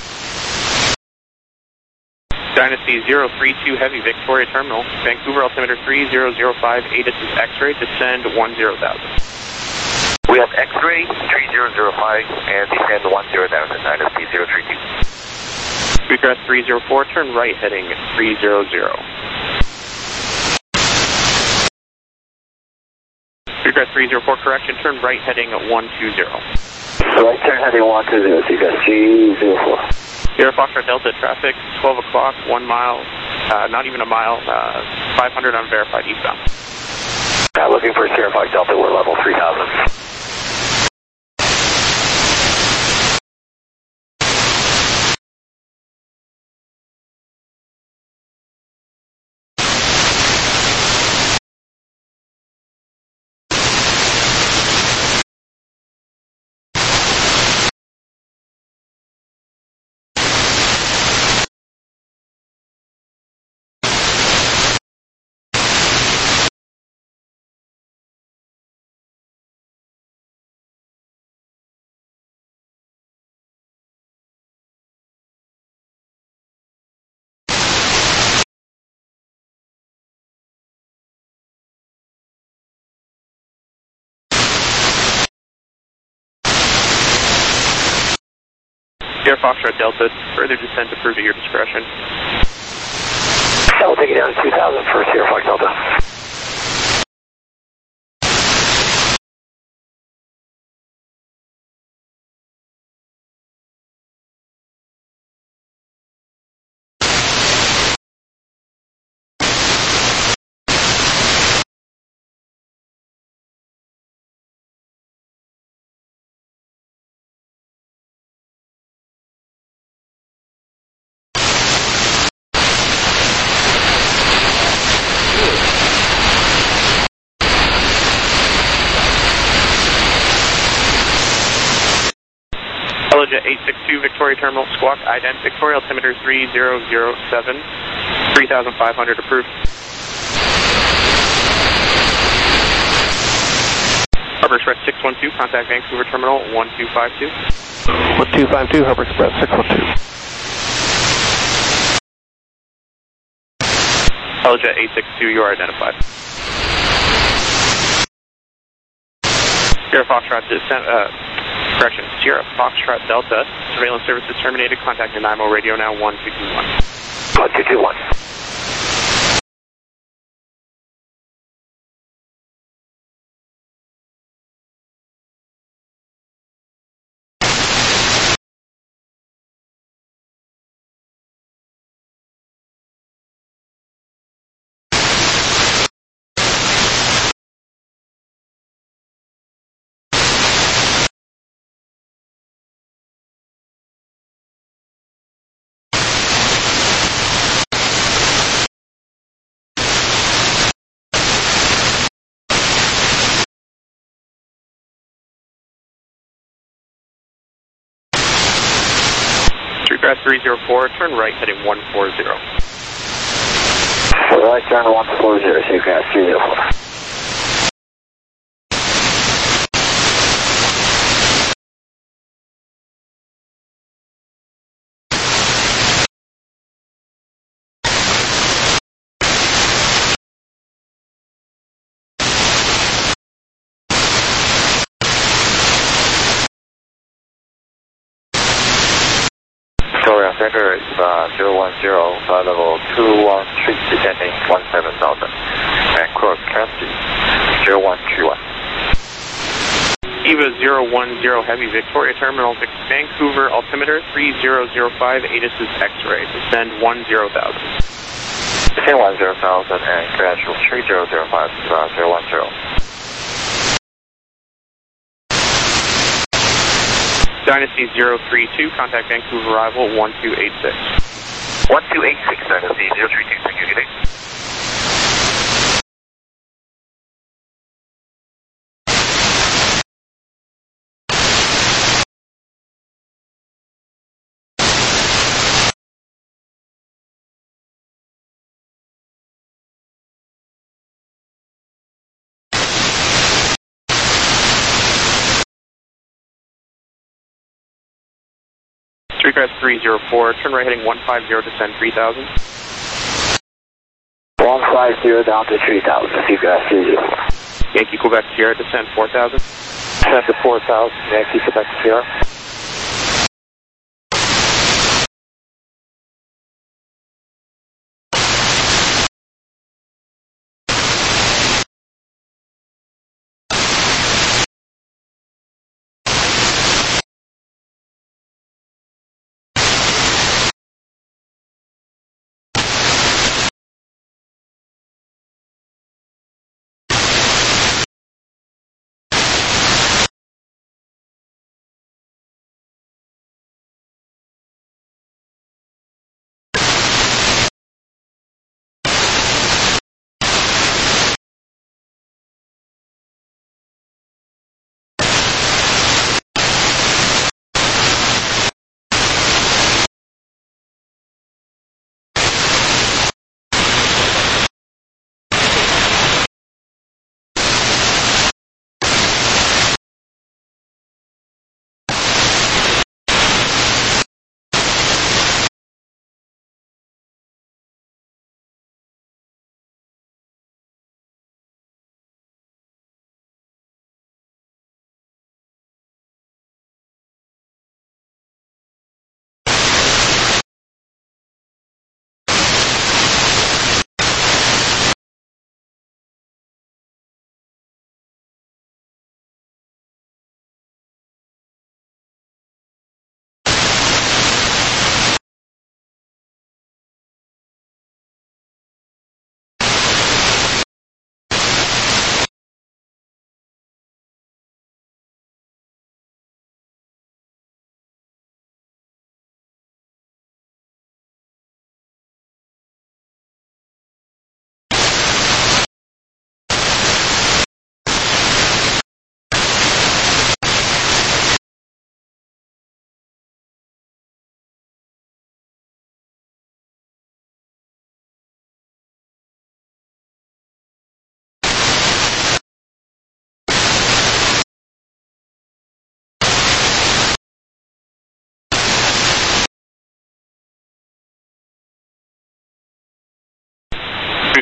Dynasty zero three two Heavy, Victoria Terminal, Vancouver altimeter three zero zero five, A T I S is X-ray, descend one zero thousand. We have X-ray three zero zero five and descend one zero thousand, Dynasty zero three two. three class three zero four, turn right heading three zero zero. three class three zero four, correction, turn right heading one two zero. Right turn heading one two zero, C Q S three zero four. Sierra Foxtrot Delta traffic, twelve o'clock, one mile, uh, not even a mile, uh, five hundred unverified eastbound. Now looking for Sierra Fox Delta, we're level three thousand. Sierra Foxtrot Delta, further descent approved at your discretion. I'll take it down to two thousand for Sierra Fox Delta. Jet eight six two, Victoria Terminal, squawk, ident, Victoria altimeter three zero zero seven, three thousand five hundred approved. Harbor Express six one two, contact Vancouver Terminal one two five two. one two five two, Harbor Express six one two. Jet eight six two, you are identified. Sierra Foxtrot descent, uh, correction, Sierra Foxtrot Delta, surveillance services terminated, contact Nanaimo radio now one two two one. one two two one. Grass three zero four, turn right heading one four zero. Right turn one four zero, C Q S three zero four. Victoria Center is uh, zero one zero, flight level two one three, descending one seven thousand, and cross capacity zero one three one. Eva zero one zero, Heavy Victoria Terminal, Vancouver altimeter three zero zero five, ATIS is X-ray, descend one zero thousand. Descend one zero thousand and gradual three zero zero five, uh, zero one zero. Dynasty zero three two, contact Vancouver arrival one two eight six. one two eight six, Dynasty zero three two, thank you, good day. Streetcraft three zero four, turn right heading one five zero, descend three thousand. one five zero down to three thousand, C Q S three zero four. Yankee Quebec Sierra, descend four thousand. Descend to four thousand, Yankee Quebec Sierra.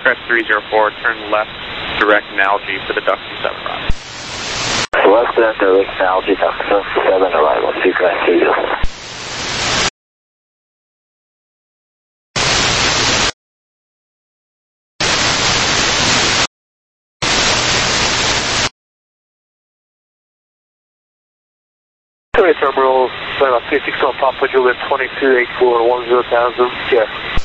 Sweetgrass three zero four, turn left, direct Nalgene for the Duxton seven arrival. Left end, direct Nalgene, Duxton seven arrival, Sweetgrass three zero four. Sorry, terminal, sorry about three six one Papa Juliet twenty-two eight four one zero thousand, yeah.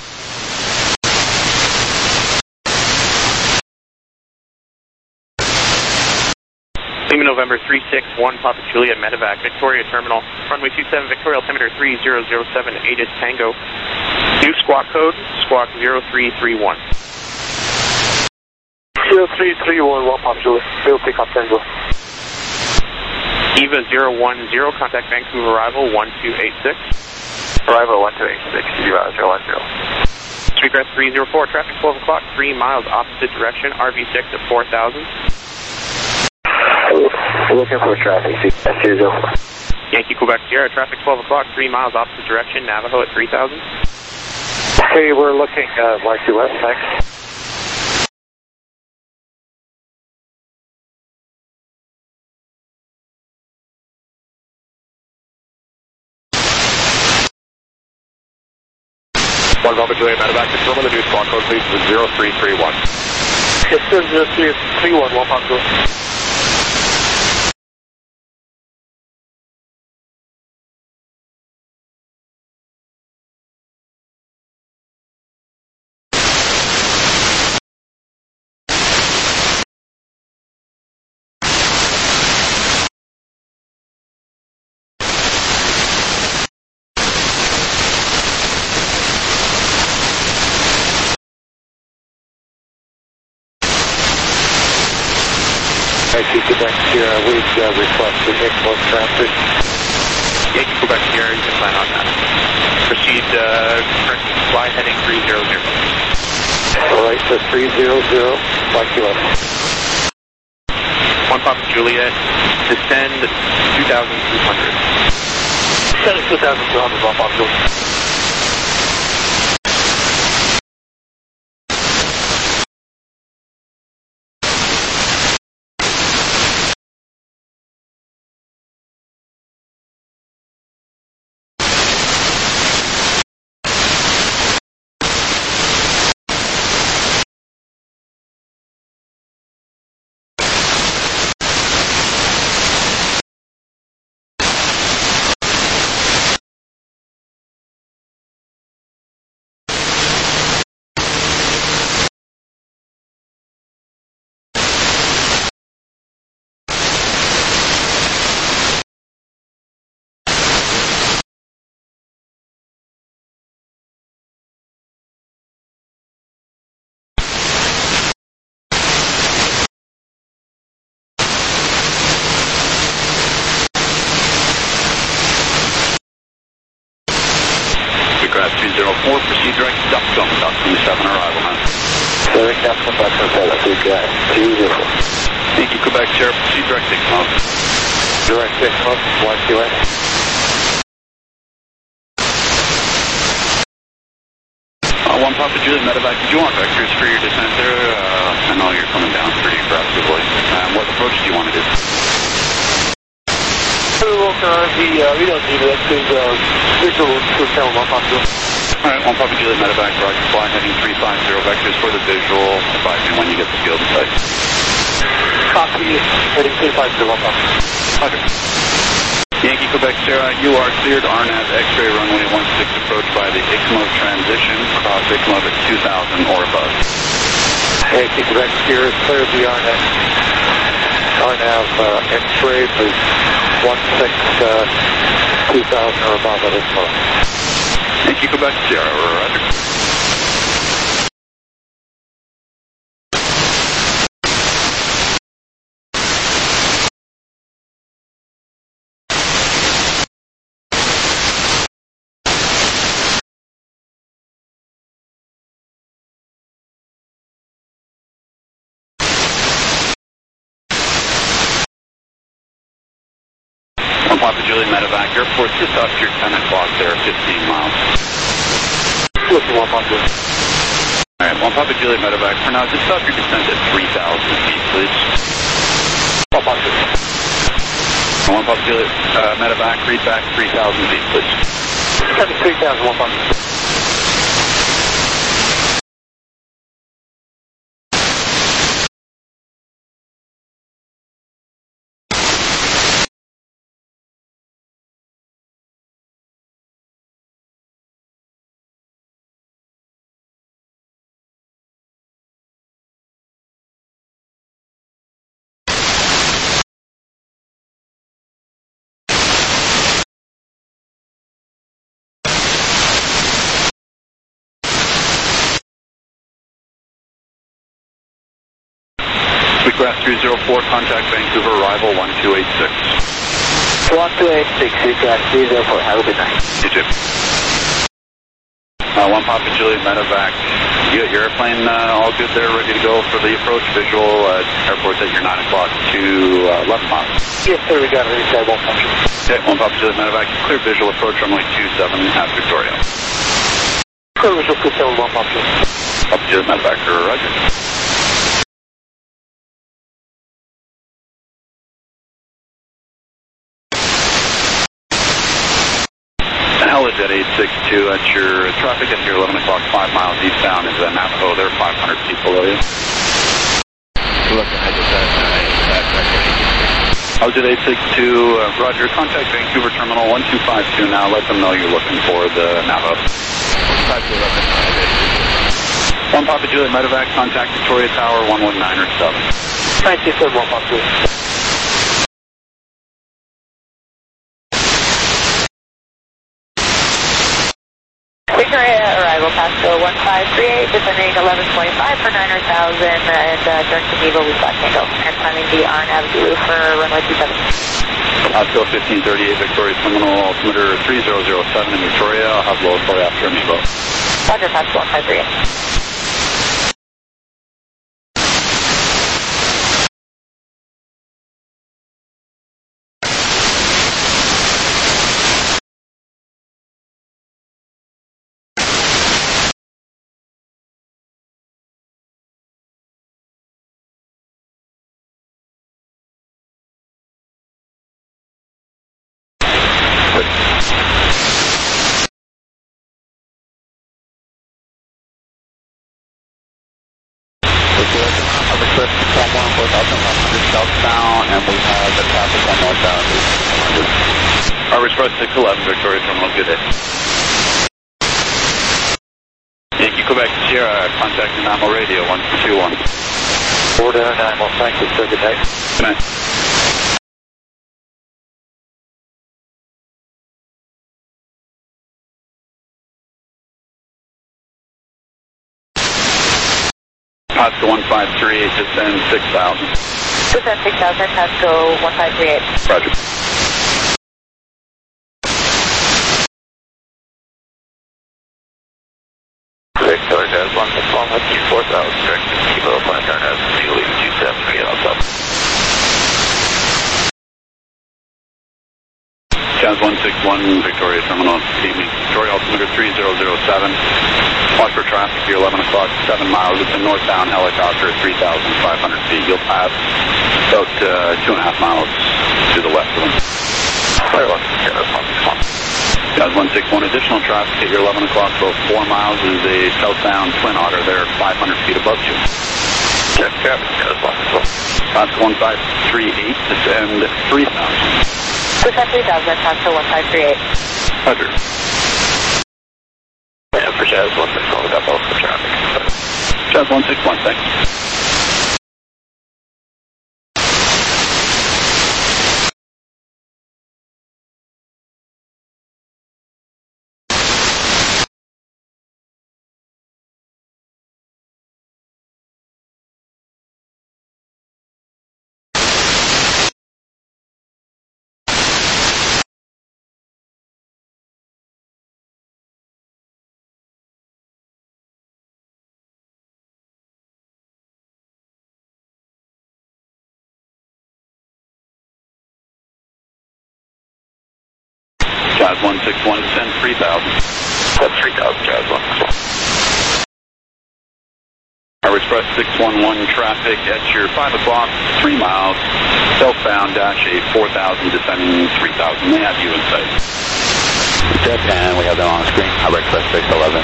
Lima November three six one Papa Juliet Medevac, Victoria Terminal, runway two seven, Victoria altimeter three zero zero seven, eight is Tango. New squawk code, squawk zero three three one. zero three three one, one Papa Juliet, we'll pick up Tango. Eva zero one zero, contact Vancouver arrival one two eight six. Arrival one two eight six, Eva zero one zero. Sweetgrass three zero four, traffic twelve o'clock, three miles opposite direction, R V six at four thousand. Looking for traffic, Sweetgrass three zero four. Yankee Quebec Sierra, traffic twelve o'clock, three miles opposite direction, Navajo at three thousand. Hey, we're looking uh, Y C West, thanks. One Papa Juliet Medevac, confirm the new squawk code please is zero three three one. Yes, sir, zero three three one, one Papa Juliet. Yankee Quebec Sierra, we'd uh, request the Nicholas traffic. Yankee Quebec Sierra, you can plan on that. Proceed, uh, correct fly heading three zero zero. Alright, so three zero zero, Y Q S. One Papa Juliet, descend two thousand two hundred. Descend two thousand two hundred, one Papa Juliet. three zero four, proceed direct to Duxton, Duxton seven arrival now. Direct Duxton, Duxton seven, Sweetgrass three zero four. Yankee Quebec Sierra, proceed direct six miles. Direct six miles, Y Q S. Uh, one Papa Juliet Medevac, did you want vectors for your descent there? Uh, I know you're coming down pretty aggressively. Um, what approach do you want to do? Look, uh, the, uh, we don't need it, because uh, visual to tell one Papa Juliet. Alright, one Papa Juliet Medevac, roger, fly heading three five zero, vectors for the visual, advise me when you get the field in sight. Copy, heading three five zero, one Papa. Roger. Yankee Quebec Sierra, you are cleared R N A V X-ray runway one six approach by the I C M O transition, cross I C M O at two thousand or above. Yankee Quebec Sierra, cleared the R N A V. R N A V uh, X-ray is one six, uh, two thousand or above at I C M O. Yankee Quebec Sierra, roger. One Papa Juliet Medevac, airport just after ten o'clock there, fifteen miles. Listen, one Papa Juliet. All right, one Papa Juliet medevac. For now, just stop your descent at three thousand feet, please. One Papa. One Papa Juliet uh, medevac, read back three thousand feet, please. three thousand, one Papa. Seagrass three zero four, contact Vancouver, arrival one two eight six. one two eight six, Seagrass three zero four, have a good night. You too. Uh, one Papa Juliet medevac. You got your airplane uh, all good there, ready to go for the approach visual at airport at your nine o'clock to uh, eleven miles. Yes, sir, we got it. Inside one Papa. Okay, one Papa Juliet medevac, clear visual approach runway two seven at Victoria. Clear visual, clear seven, one Papa. Papa Juliet medevac, roger. Helijet eight six two at your traffic at your eleven o'clock, five miles eastbound is uh, Navajo. They're five hundred feet below you. Looking at that. Helijet eight six two, uh, roger. Contact Vancouver Terminal one two five two now. Let them know you're looking for the Navajo. one Papa Juliet medevac, contact Victoria Tower one one nine or seven. Thank you, sir, one Papa Juliet. Victoria arrival, Pasco one five three eight, descending eleven twenty-five for niner thousand, and uh, turn to Eagle, we flat Tango, and climbing the R N A V Zulu for runway two seven. Pasco fifteen thirty-eight, Victoria Terminal, altimeter three zero zero seven in Victoria. I'll have low for after Amiibo. Roger, Pasco one five three eight. Southbound, and we have the traffic on northbound. Our Express six eleven, Victoria Terminal, good day. Yankee Quebec Sierra, contact Nanaimo Radio one two one. Four to Nanaimo, thank you, sir, good night. Good night. Pasco one five three eight, descend six thousand. Descend six thousand, Pasco one five three eight. Roger. Victoria has one six one, let's use four thousand, direct to Kilo, flight turn as Zulu two seven three outside. Jazz one six one, Victoria Terminal, evening. Victoria altimeter three zero zero seven. Watch for traffic here, eleven o'clock, seven miles. It's a northbound helicopter, three thousand five hundred feet. You'll pass about uh, two and a half miles to the west of them. Jazz one six one, additional traffic at your eleven o'clock, about four miles is a southbound Twin Otter there, five hundred feet above you. Check traffic, Jazz one six one. Pasco one five three eight, descend three thousand. Descend three thousand, Pasco one five three eight. Roger. Yeah, for Jazz one six one, we got both for traffic. Jazz one six one, thanks. Jazz one six one, descend three thousand. That's three thousand, Jazz one six one. Express six one one traffic at your five o'clock, three miles, southbound dash eight, four thousand, descending three thousand. They have you in sight. Jet, and we have them on the screen. Harbor Express six eleven.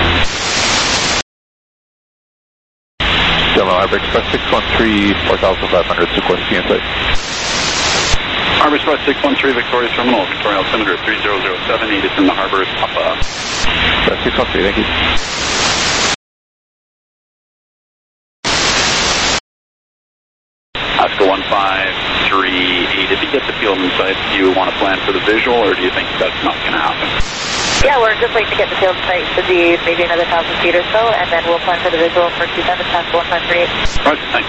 Delano Harbor Express six one three, four thousand five hundred, Sikorsky in sight. Harbor Express six one three, Victoria Terminal, Victoria altimeter three zero zero seven, eight is in the harbor, Papa. Express six one three, thank you. Oscar one five three eight, if you get the field in sight, do you want to plan for the visual, or do you think that's not going to happen? Yeah, we're just waiting to get the field site. Should be maybe another thousand feet or so, and then we'll plan for the visual for two seven, Oscar one five three eight. Roger, thanks.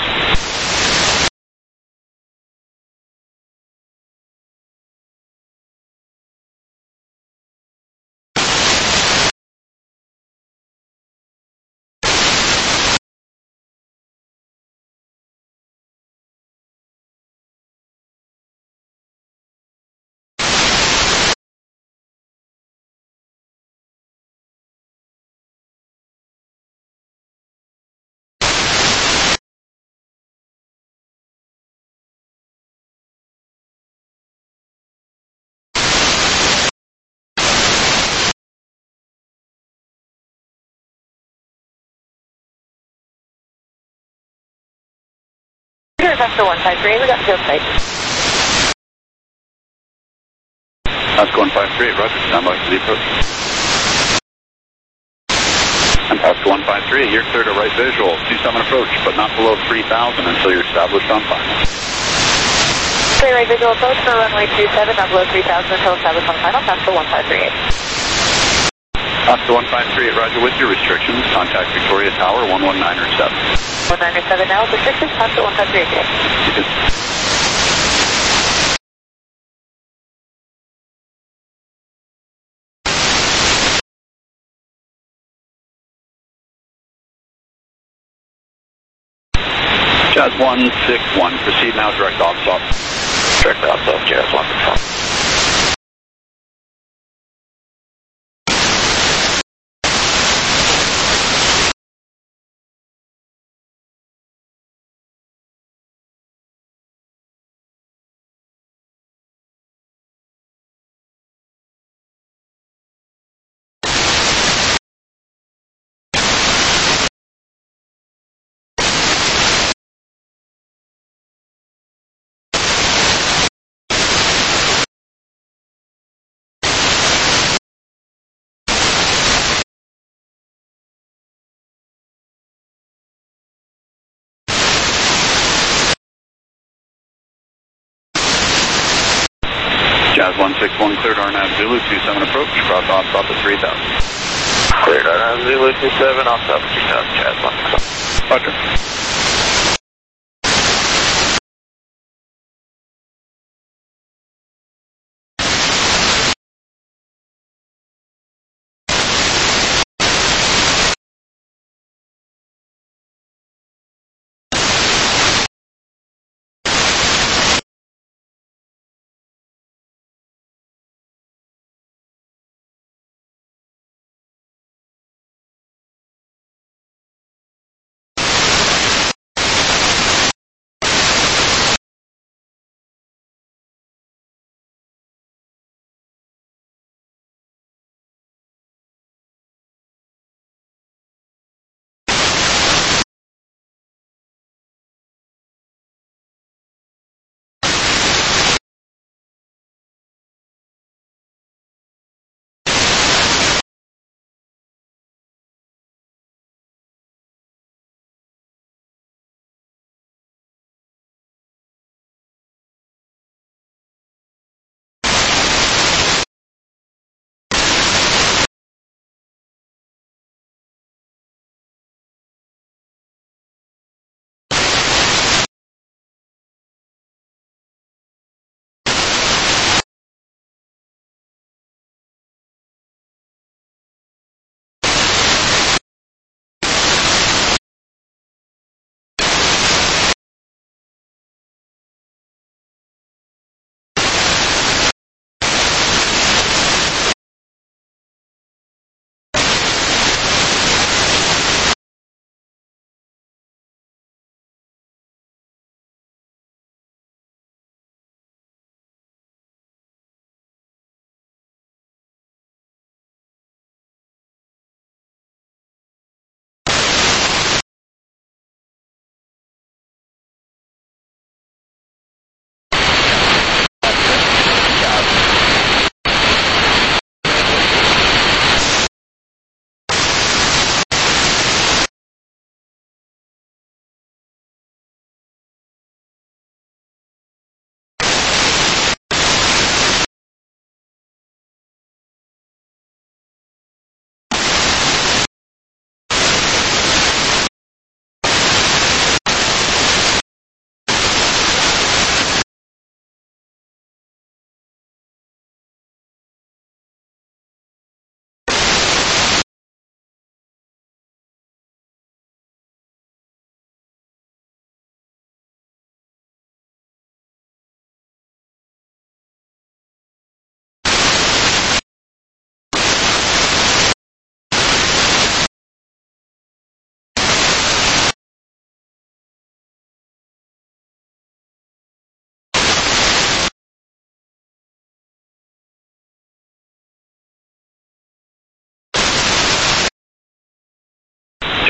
Here's Oscar one five three eight, we got the field site. Oscar one five three eight, roger, stand by for the approach. And Oscar one five three eight, you're clear to right visual, two seven approach, but not below three thousand until you're established on final. Clear right visual approach for runway two seven, not below three thousand until established on final, Oscar one five three eight. Oscar one five three eight, roger, with your restrictions, contact Victoria Tower one one nine seven. one nine seven now, restrictions, Oscar one five three eight. You too. Jazz one six one, proceed now, direct off stop. Direct off stop, Jazz one six one. Jazz one six one, cleared R N A V Zulu, two seven approach, cross off stop at three thousand. Cleared R N A V Zulu two seven, off stop at three thousand, Jazz one six one. Roger.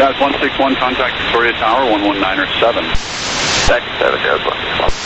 Jazz one six one, contact Victoria Tower, one one nine seven. Taxi seven, Jazz one six one.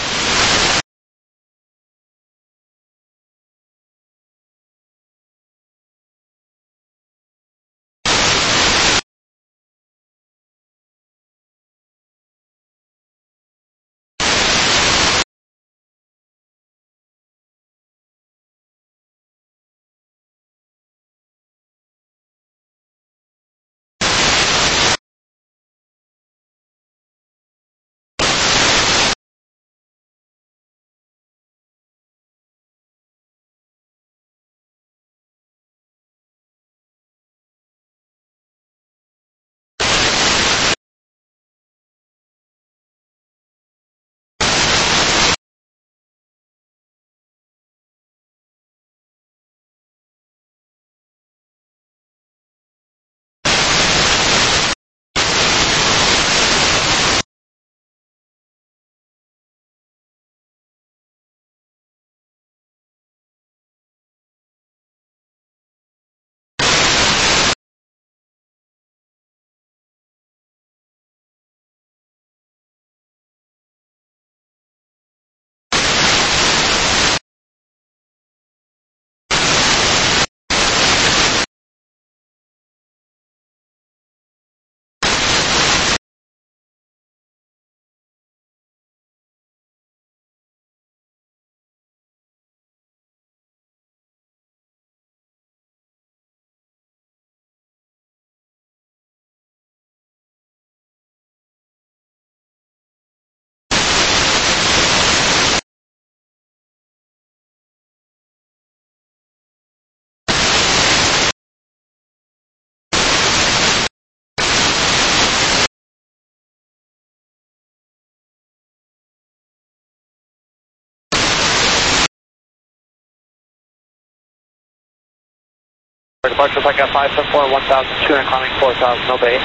Departure flight got five seven four, one thousand two hundred, climbing four thousand, obey.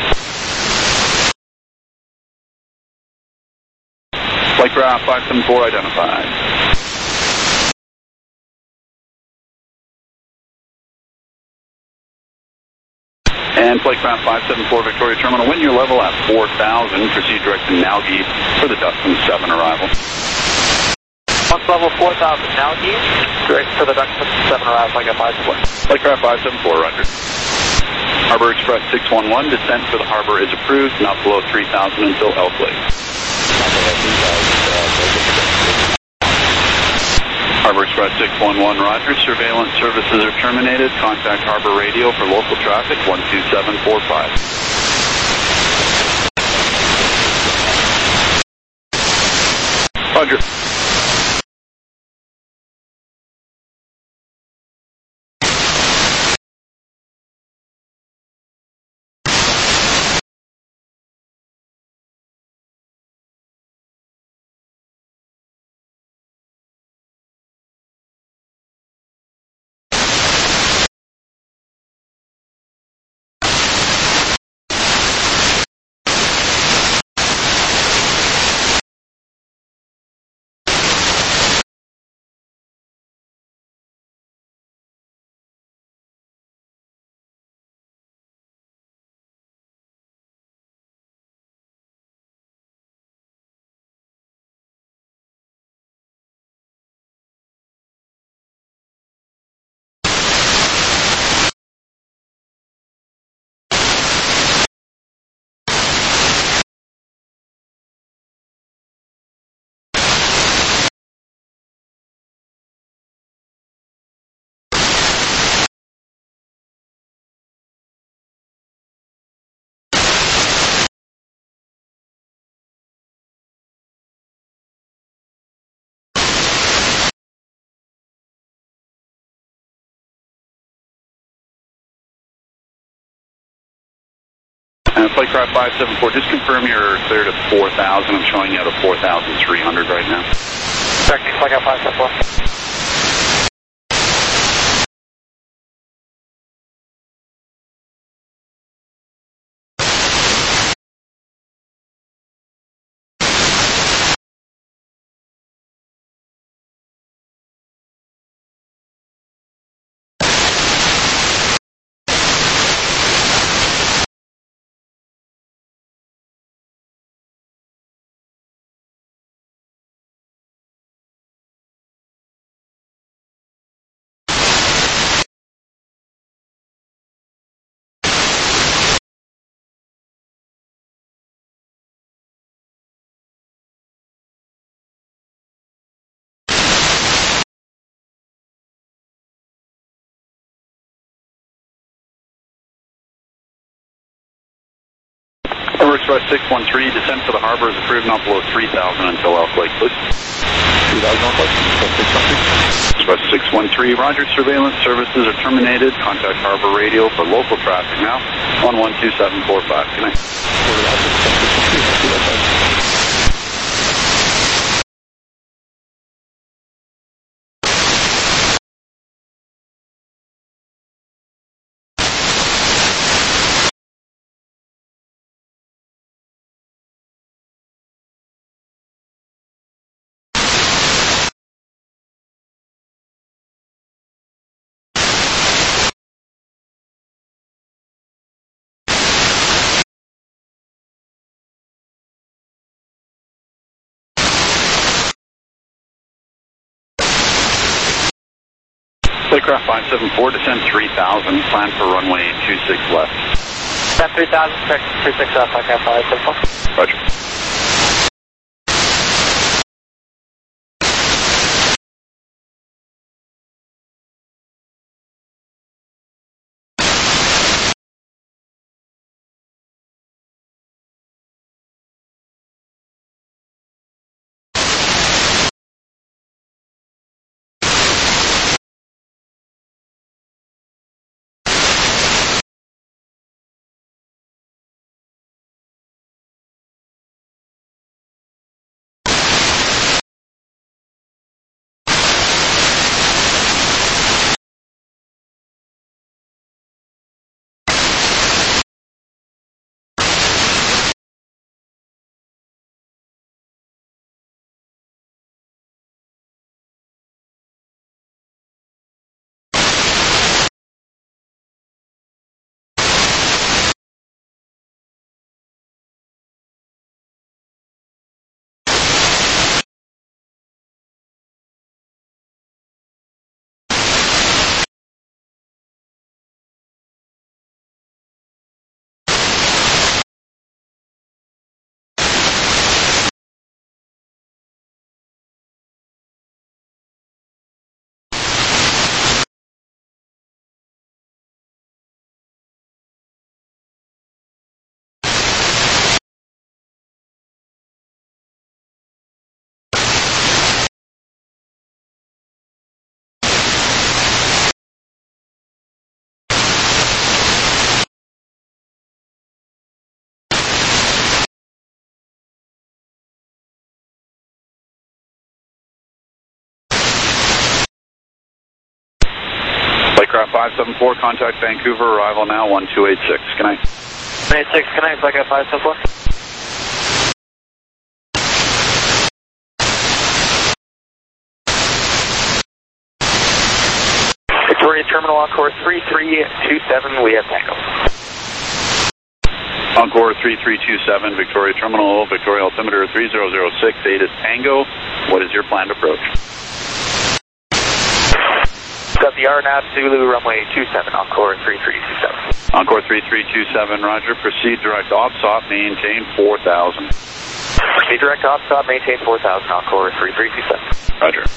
Flightcraft five seven four identified. And Flightcraft five seven four Victoria Terminal, wind your level at four thousand, proceed direct to Nalgi for the Duxton seven arrival. Launch level four thousand, Nalgi, direct for the Duxton seven arrival, flight got five seven four. Flightcraft five seven four, roger. Harbor Express six one one, descent for the harbor is approved, not below three thousand until Elk Lake. Harbor Express six one one, roger. Surveillance services are terminated. Contact Harbor Radio for local traffic, one two seven four five. Roger. And Flightcraft five seven four, just confirm you're cleared at four thousand. I'm showing you at a four thousand three hundred right now. Correct, Flightcraft five seven four. Vancouver Express six one three, descent for the harbor is approved not below three thousand until Elk Lake, please. three thousand Elk Lake, Express six one three. Express six one three, roger, surveillance services are terminated. Contact harbor radio for local traffic now, one one two seven four five. Good night. Flightcraft five seven four, descend three thousand, plan for runway two six left. Descend three thousand, two six left, Flightcraft five seven four. Roger. Flightcraft five seven four, contact Vancouver, arrival now, one two eight six. Good night. one eight six, good night, Flightcraft five seven four. Victoria Terminal, Encore three three two seven, we have Tango. Encore three three two seven, Victoria Terminal, Victoria altimeter three zero zero six, eight is Tango. What is your planned approach? Got the R N A V Zulu, runway two seven, Encore three three two seven. Encore three three two seven, roger. Proceed direct OPSOP, maintain four thousand. Proceed direct OPSOP, maintain four thousand, Encore three three two seven. Roger.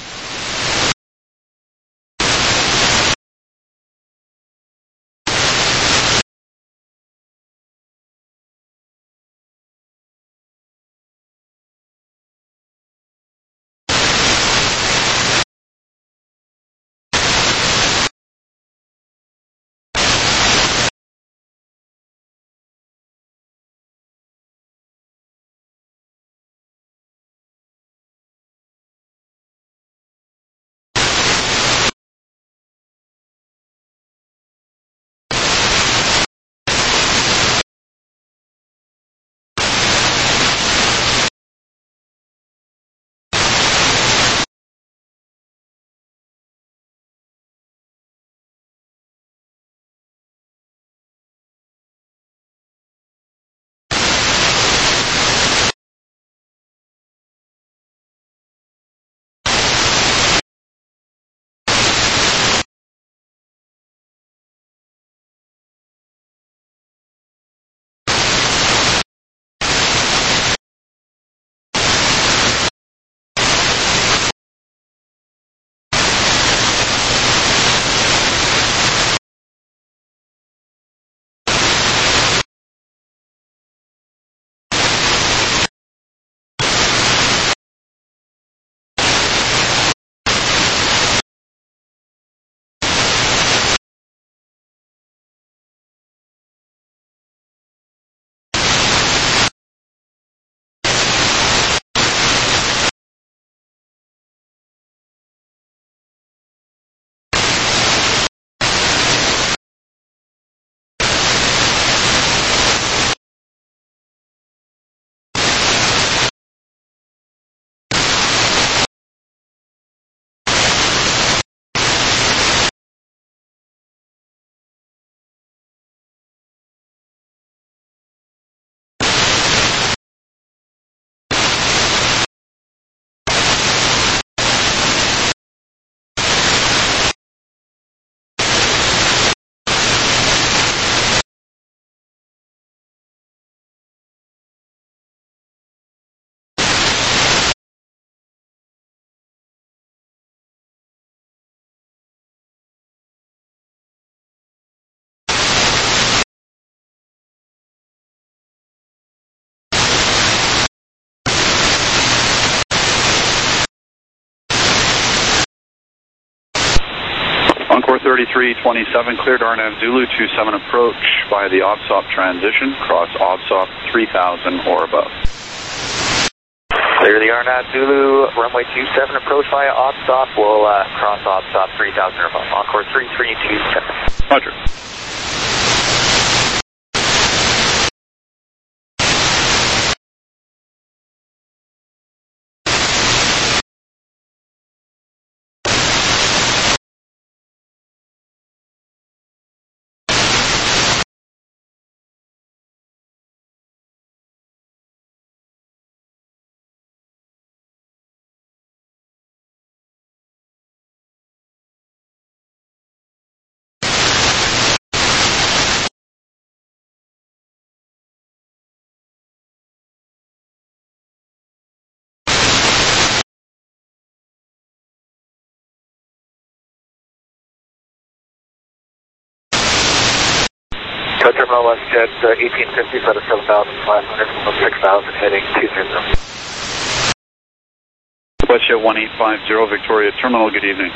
thirty-three twenty-seven, cleared R N A V Zulu two seven approach via the OBSOP transition, cross OBSOP three thousand or above. Clear the R N A V Zulu, runway two seven approach via OBSOP. We'll uh, cross OBSOP three thousand or above. Encore three three two seven. Roger. Code Terminal West Jet uh, eighteen fifty, set of seven thousand five hundred, six thousand, heading two zero. WestJet one eight five zero, Victoria Terminal, good evening.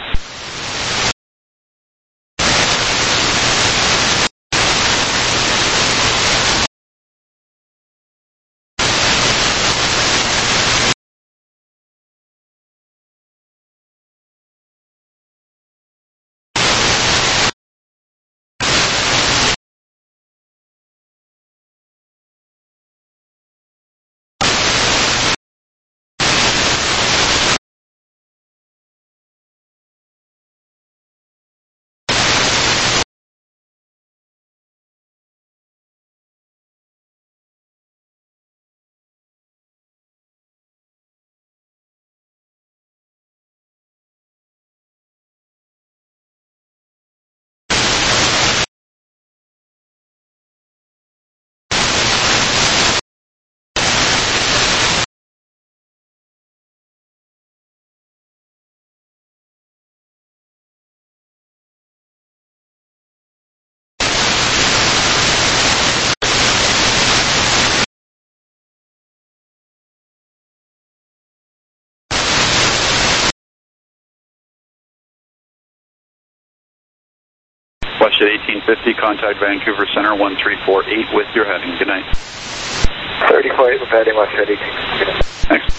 WestJet eighteen fifty, contact Vancouver Center one three four eight with your heading. Good night. thirty-four eight with heading WestJet eighteen. Good night. Thanks.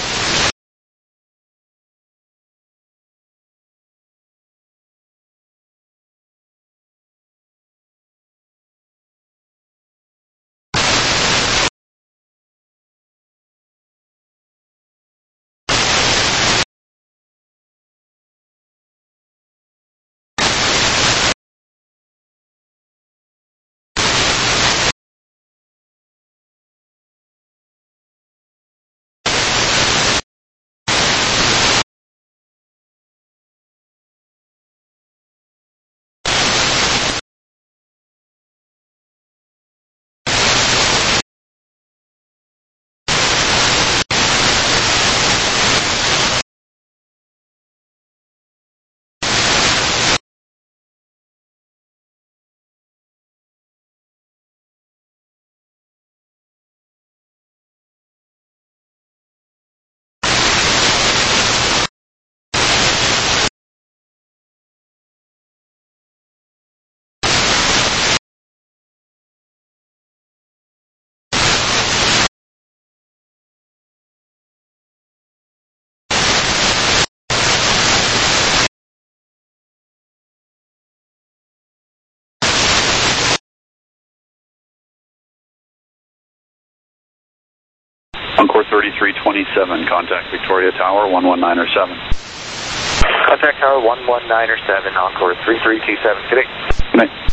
Encore thirty-three twenty-seven, contact Victoria Tower one one nine or seven. Contact Tower one one nine or seven, Encore three three two seven. Good day. Good night.